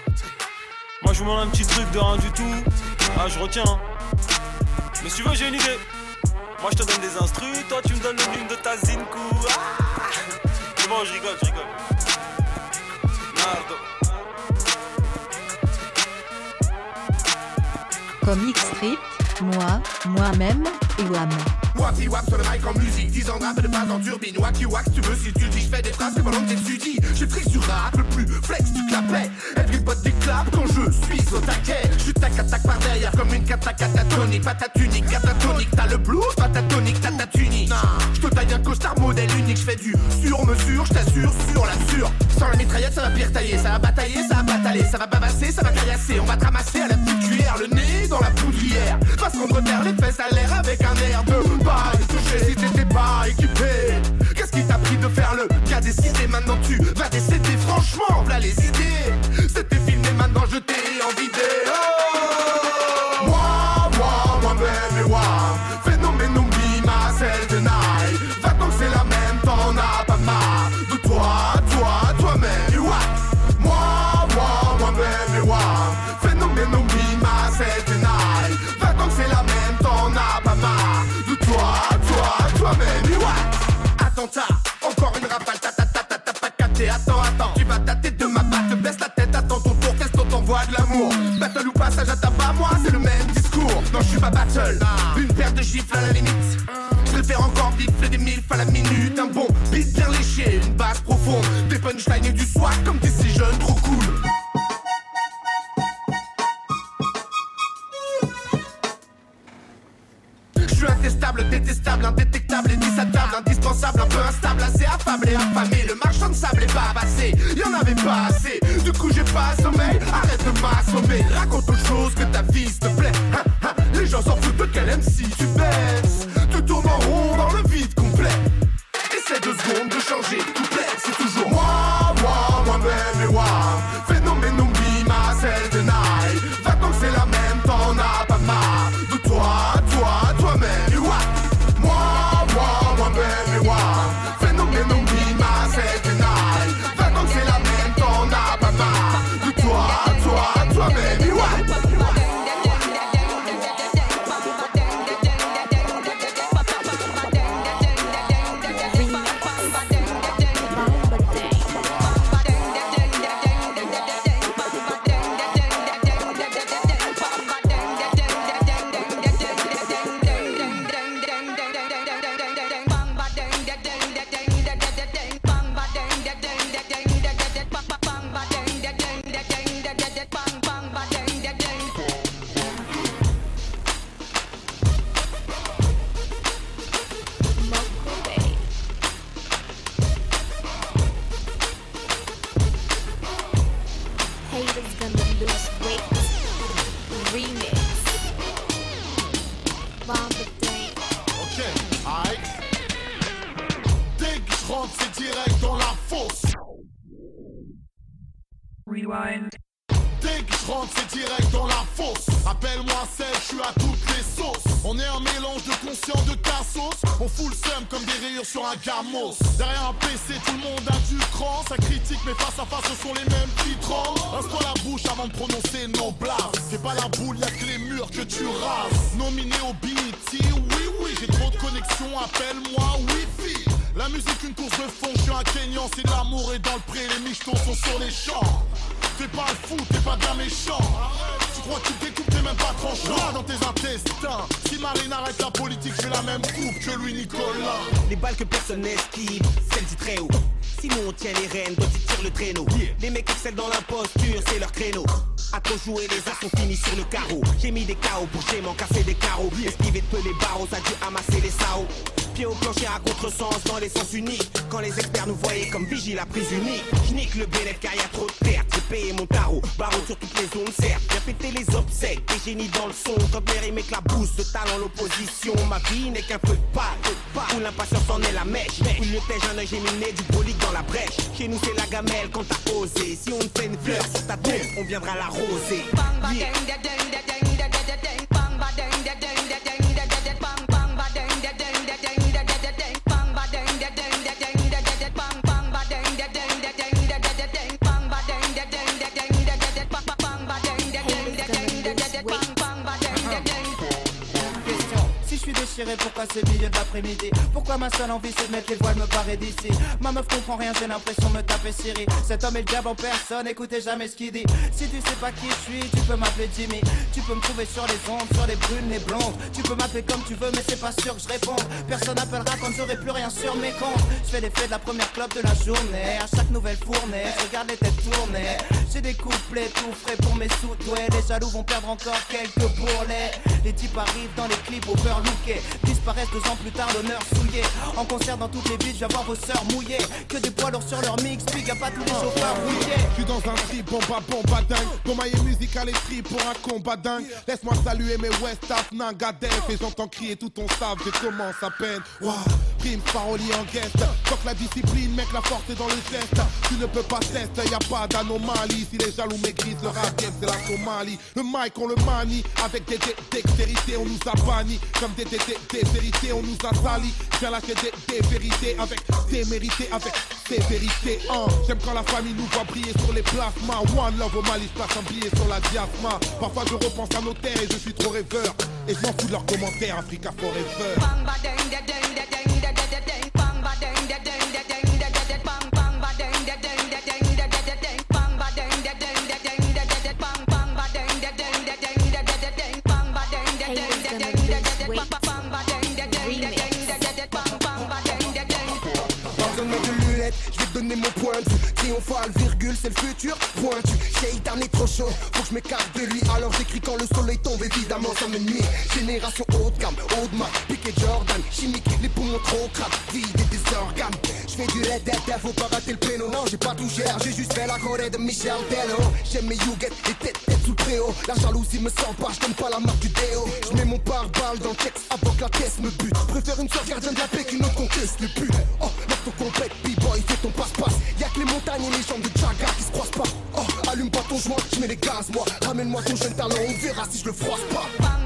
[SPEAKER 7] Moi je vous demande un petit truc de rien du tout. Ah, je retiens. hein. Mais si tu veux, j'ai une idée. Moi je te donne des instrus, toi tu me donnes le film de ta Zinku. Ah c'est bon, je rigole, je rigole. Nardo.
[SPEAKER 5] Comic Strip, moi, moi-même, et Wam.
[SPEAKER 3] Wacky wap sur le mic en musique, dix ans de rap et de base en turbine. Wacky wap, tu veux, si tu le dis, je fais des phrases que pendant que t'étudies. Je suis triste du rap, le plus flex du clapet. Everybody des claps quand je suis au taquet. Je suis tac attaque par derrière comme une cata catatonique. Patatunique, catatonique, t'as le blues, patatonique, tatatunique. Je te taille un costard modèle unique, je fais du sur-mesure, je t'assure, sur la sur. Sans la mitraillette, ça va pire tailler, ça va batailler, ça va batailler, ça va babasser, ça va caillasser. On va te ramasser à la petite cuillère, le nez dans la poudrière. Parce qu'on terre les fesses à l'air avec un air de pas touché si t'étais pas équipé. Qu'est-ce qui t'a pris de faire le gars décidé? Maintenant tu vas décéder, franchement, voilà les idées. C'était filmé, maintenant je t'ai en vidéo. Moi, moi, moi-même et moi, phénomène oublie ma celle de night. Va donc c'est la même, t'en as pas marre. De toi, toi, toi-même et what? Moi, moi, moi-même et moi, phénomène oublie ma celle de night. Va donc c'est la même, t'en as pas marre. De toi, toi, toi-même et what? Attentat, encore une rafale, ta ta ta ta ta pas capté. Attends, attends, tu vas tâter de ma batte, te baisse la tête, attends ton tour, qu'est-ce qu'on t'envoie de l'amour? Battle ou passage à tabac, moi c'est le même discours. Non, je suis pas battle, une paire de gifles à la limite. Je préfère encore bifler des milfs à la minute. Un bon beat bien léché, une basse profonde, des punchlines et du swag comme t'es si jeune, trop cool. Je suis intestable, détestable, indétectable, indissatable, indispensable, un peu instable, assez affable et affamé. Le marchand de sable est pas passé, y'en avait pas assez. Du coup j'ai pas sommeil, arrête de m'assommer. Raconte autre chose que ta vie s'il te plaît. Ha, ha. Les gens s'en foutent de quel M C tu baisses. Tu tournes en rond dans le vide complet. Essaie deux secondes de changer de couplet. C'est toujours moi, moi, moi-même et moi. Phénomène oublie ma celle de night. Va donc c'est la même, t'en as pas marre. De toi, toi, toi-même et what? Moi, moi, moi-même et moi. Phénomène oublie ma celle de night. Va donc c'est la même, t'en as pas marre. De toi, toi, toi-même et what? direct dans la fosse.
[SPEAKER 12] Rewind.
[SPEAKER 3] Dès que je rentre, c'est direct dans la fosse. Appelle-moi sel, je suis à toutes les sauces. On est un mélange de conscient de cassos. On fout le seum comme des rayures sur un gamos. Derrière un P C, tout le monde a du cran. Ça critique, mais face à face, ce sont les mêmes qui tremblent. Reste-toi la bouche avant de prononcer nos blagues. C'est pas la boule, y'a que les murs que tu rases. Nominé au B E T, oui, oui, j'ai trop de connexion, appelle-moi Wi-Fi. La musique, une course de fond, je suis un Kenyan, c'est de l'amour et dans le pré, les michetons sont sur les champs. T'es pas le fou, t'es pas bien méchant. Tu crois que tu te découpes, t'es même pas tranchant. Là dans tes intestins. Si Marine arrête la politique, je fais la même coupe que Louis Nicolas.
[SPEAKER 13] Les balles que personne n'esquive, celles du très haut. Si nous on tient les rênes, toi tu tires le traîneau. Yeah. Les mecs excellent dans l'imposture, c'est leur créneau. À trop jouer, les as sont finis sur le carreau. J'ai mis des K O pour j'ai m'en casser des carreaux. Esquiver de peu les barreaux, ça a dû amasser les sao. Pied au plancher à contresens dans les sens uniques. Quand les experts nous voyaient comme vigile à prise unique. J'nique le bénéfice car y'a trop de pertes. J'ai payé mon tarot, barreau sur toutes les zones certes. J'ai pété les obsèques, des génies dans le son. Quand les rimes éclaboussent de talent l'opposition. Ma vie n'est qu'un feu de paille. Où l'impatience en est la mèche. Où le tège un œil géminé du brolique dans la brèche. Chez nous c'est la gamelle quand t'as osé. Si on te fait une fleur sur ta tombe, on viendra l'arroser. Yeah.
[SPEAKER 8] Pourquoi ce milieu de l'après-midi? Pourquoi ma seule envie c'est de mettre les voiles me paraît d'ici? Ma meuf comprend rien, j'ai l'impression de me taper Siri. Cet homme est le diable en personne, écoutez jamais ce qu'il dit. Si tu sais pas qui je suis, tu peux m'appeler Jimmy. Tu peux me trouver sur les ondes, sur les brunes, les blondes. Tu peux m'appeler comme tu veux mais c'est pas sûr que je réponde. Personne n'appellera quand j'aurai plus rien sur mes comptes. Je fais l'effet de la première clope de la journée. À chaque nouvelle fournée, je regarde les têtes tourner. J'ai des couplets tout frais pour mes sous. Ouais, les jaloux vont perdre encore quelques bourrelets. Les types arrivent dans les clips overlookés. Disparaissent deux ans plus tard, l'honneur souillé. En concert dans toutes les villes, je viens voir vos sœurs mouillées. Que des poids lourds sur leur mix, big up à tous les chauffeurs mouillés.
[SPEAKER 3] Je suis dans un trip, bomba bomba dingue. Pour mailler musical et trip pour un combat dingue. Laisse-moi saluer mes West Af, Nangadef. Et j'entends crier tout ton sable, je commence à peine. Wow. Prime, parolier en guest. Toque la discipline, mec, la force est dans le geste. Tu ne peux pas tester, y'a pas d'anomalie. Si les jaloux maigrissent, le rap game, c'est la Somalie. Le mic, on le manie. Avec des dextérités, on nous a bannis. Comme des des vérités, on nous a salis. Viens lâcher des, des vérités avec des mérités, avec des vérités. Hein. J'aime quand la famille nous voit briller sur les plasmas. One love au Mali, je passe un billet sur la diaspora. Parfois je repense à nos terres et je suis trop rêveur. Et je m'en fous de leurs commentaires, Africa Forever.
[SPEAKER 14] Je vais te donner mon point de vue. Triomphal, virgule, c'est le futur. Pointu, Shaitan est trop chaud. Faut que je m'écarte de lui. Alors j'écris quand le soleil tombe. Évidemment, ça me nuit. Génération haut de gamme, haut de marque. Piqué Jordan, chimique, les poumons trop crades. Vide et des organes. Je fais du red dead, faut pas rater le péno. Non, j'ai pas tout cher, j'ai juste fait la choré de Michel Tello. J'aime mes youguettes, les têtes, têtes sous le préau. La jalousie me sent pas, je donne pas la marque du déo. Je mets mon pare-balles dans le texte avant que la caisse me bute. Préfère une soeur gardienne de la paix qu'une autre conquête le but. Oh, mec, ton compète, b-boy, fais ton passe-passe. Y'a que les montagnes et les jambes de Jaga qui se croisent pas. Oh, allume pas ton joint, je mets les gaz, moi. Ramène-moi ton jeune talent, on verra si je le froisse pas.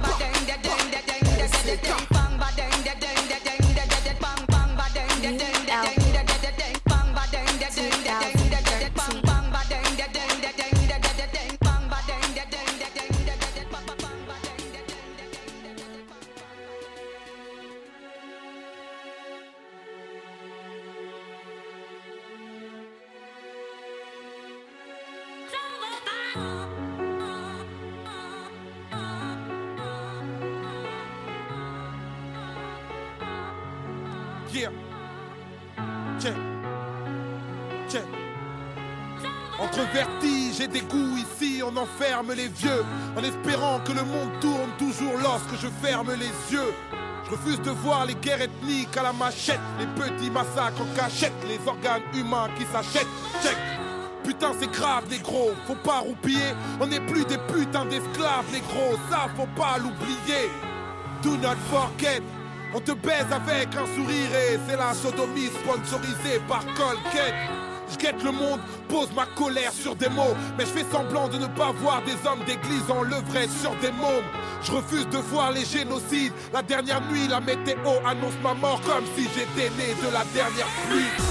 [SPEAKER 3] Yeah. Check. Check. Entre vertige et dégoût, ici on enferme les vieux, en espérant que le monde tourne toujours lorsque je ferme les yeux. Je refuse de voir les guerres ethniques à la machette, les petits massacres en cachette, les organes humains qui s'achètent. Check. Putain c'est grave négro, faut pas roupiller. On n'est plus des putains d'esclaves négro, ça faut pas l'oublier. Do not forget. On te baise avec un sourire et c'est la sodomie sponsorisée par Colgate. Je guette le monde, pose ma colère sur des mots, mais je fais semblant de ne pas voir des hommes d'église en levrette sur des mômes. Je refuse de voir les génocides. La dernière nuit, la météo annonce ma mort comme si j'étais né de la dernière pluie.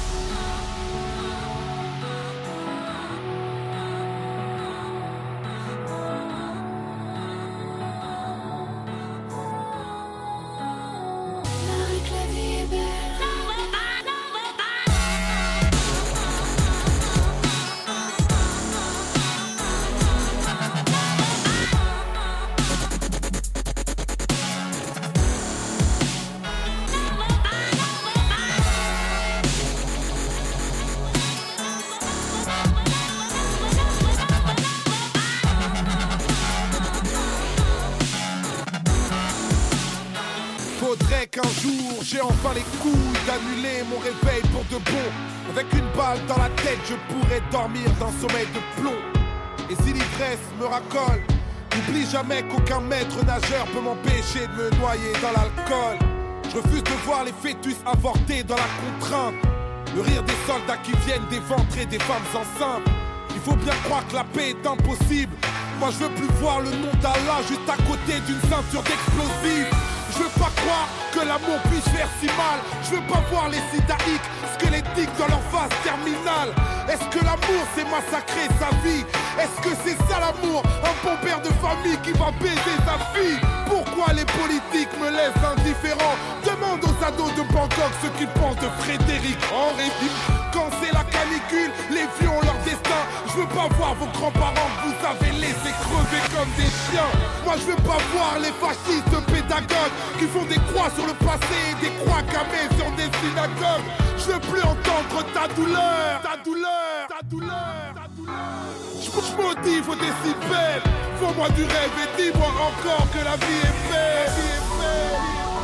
[SPEAKER 3] J'ai enfin les couilles d'annuler mon réveil pour de bon. Avec une balle dans la tête, je pourrais dormir d'un sommeil de plomb. Et si l'ivresse me racole, n'oublie jamais qu'aucun maître nageur peut m'empêcher de me noyer dans l'alcool. Je refuse de voir les fœtus avortés dans la contrainte. Le rire des soldats qui viennent d'éventrer des femmes enceintes. Il faut bien croire que la paix est impossible. Moi je veux plus voir le nom d'Allah juste à côté d'une ceinture d'explosifs. Je veux pas croire que l'amour puisse faire si mal. Je veux pas voir les sidaïques squelettiques dans leur phase terminale. Est-ce que l'amour c'est massacrer sa vie? Est-ce que c'est ça l'amour? Un bon père de famille qui va baiser sa fille? Pourquoi les politiques me laissent indifférent? Demande aux ados de Bangkok ce qu'ils pensent de Frédéric Henry. Quand c'est la canicule, les vieux ont leur destin. Je veux pas voir vos grands-parents que vous avez laissés crever comme des chiens. Moi je veux pas voir les fascistes pédagogues qui font des croix sur le passé et des croix gammées sur des synagogues. Je veux plus entendre ta douleur, ta douleur, ta douleur, ta douleur. Je maudis vos décibels. Fais-moi du rêve et dis-moi encore que la vie est belle, la vie est belle.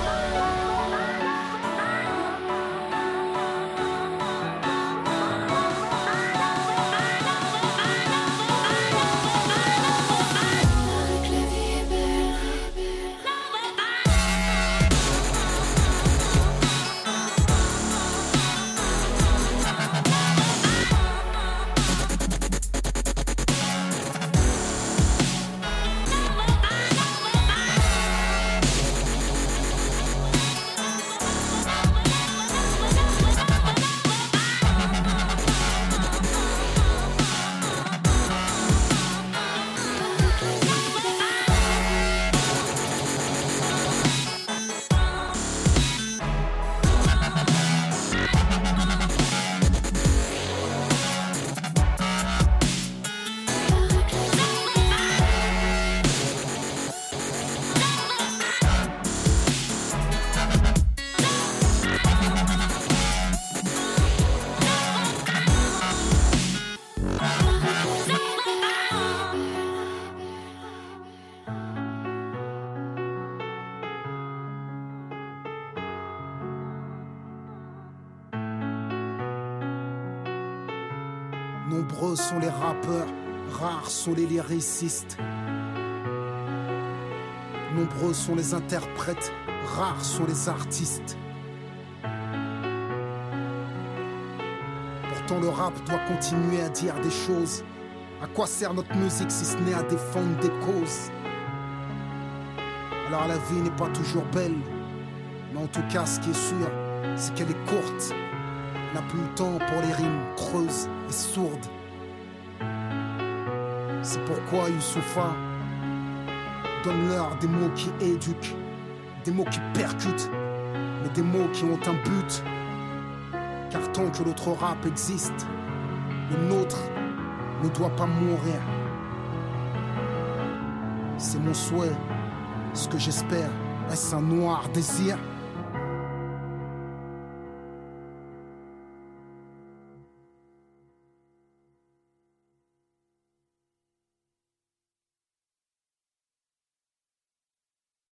[SPEAKER 11] Nombreux sont les rappeurs, rares sont les lyricistes. Nombreux sont les interprètes, rares sont les artistes. Pourtant le rap doit continuer à dire des choses. À quoi sert notre musique si ce n'est à défendre des causes? Alors la vie n'est pas toujours belle, mais en tout cas ce qui est sûr, c'est qu'elle est courte. On n'a plus le temps pour les rimes creuses et sourdes. C'est pourquoi Youssoupha donne-leur des mots qui éduquent, des mots qui percutent, mais des mots qui ont un but. Car tant que l'autre rap existe, le nôtre ne doit pas mourir. C'est mon souhait, ce que j'espère, est-ce un noir désir?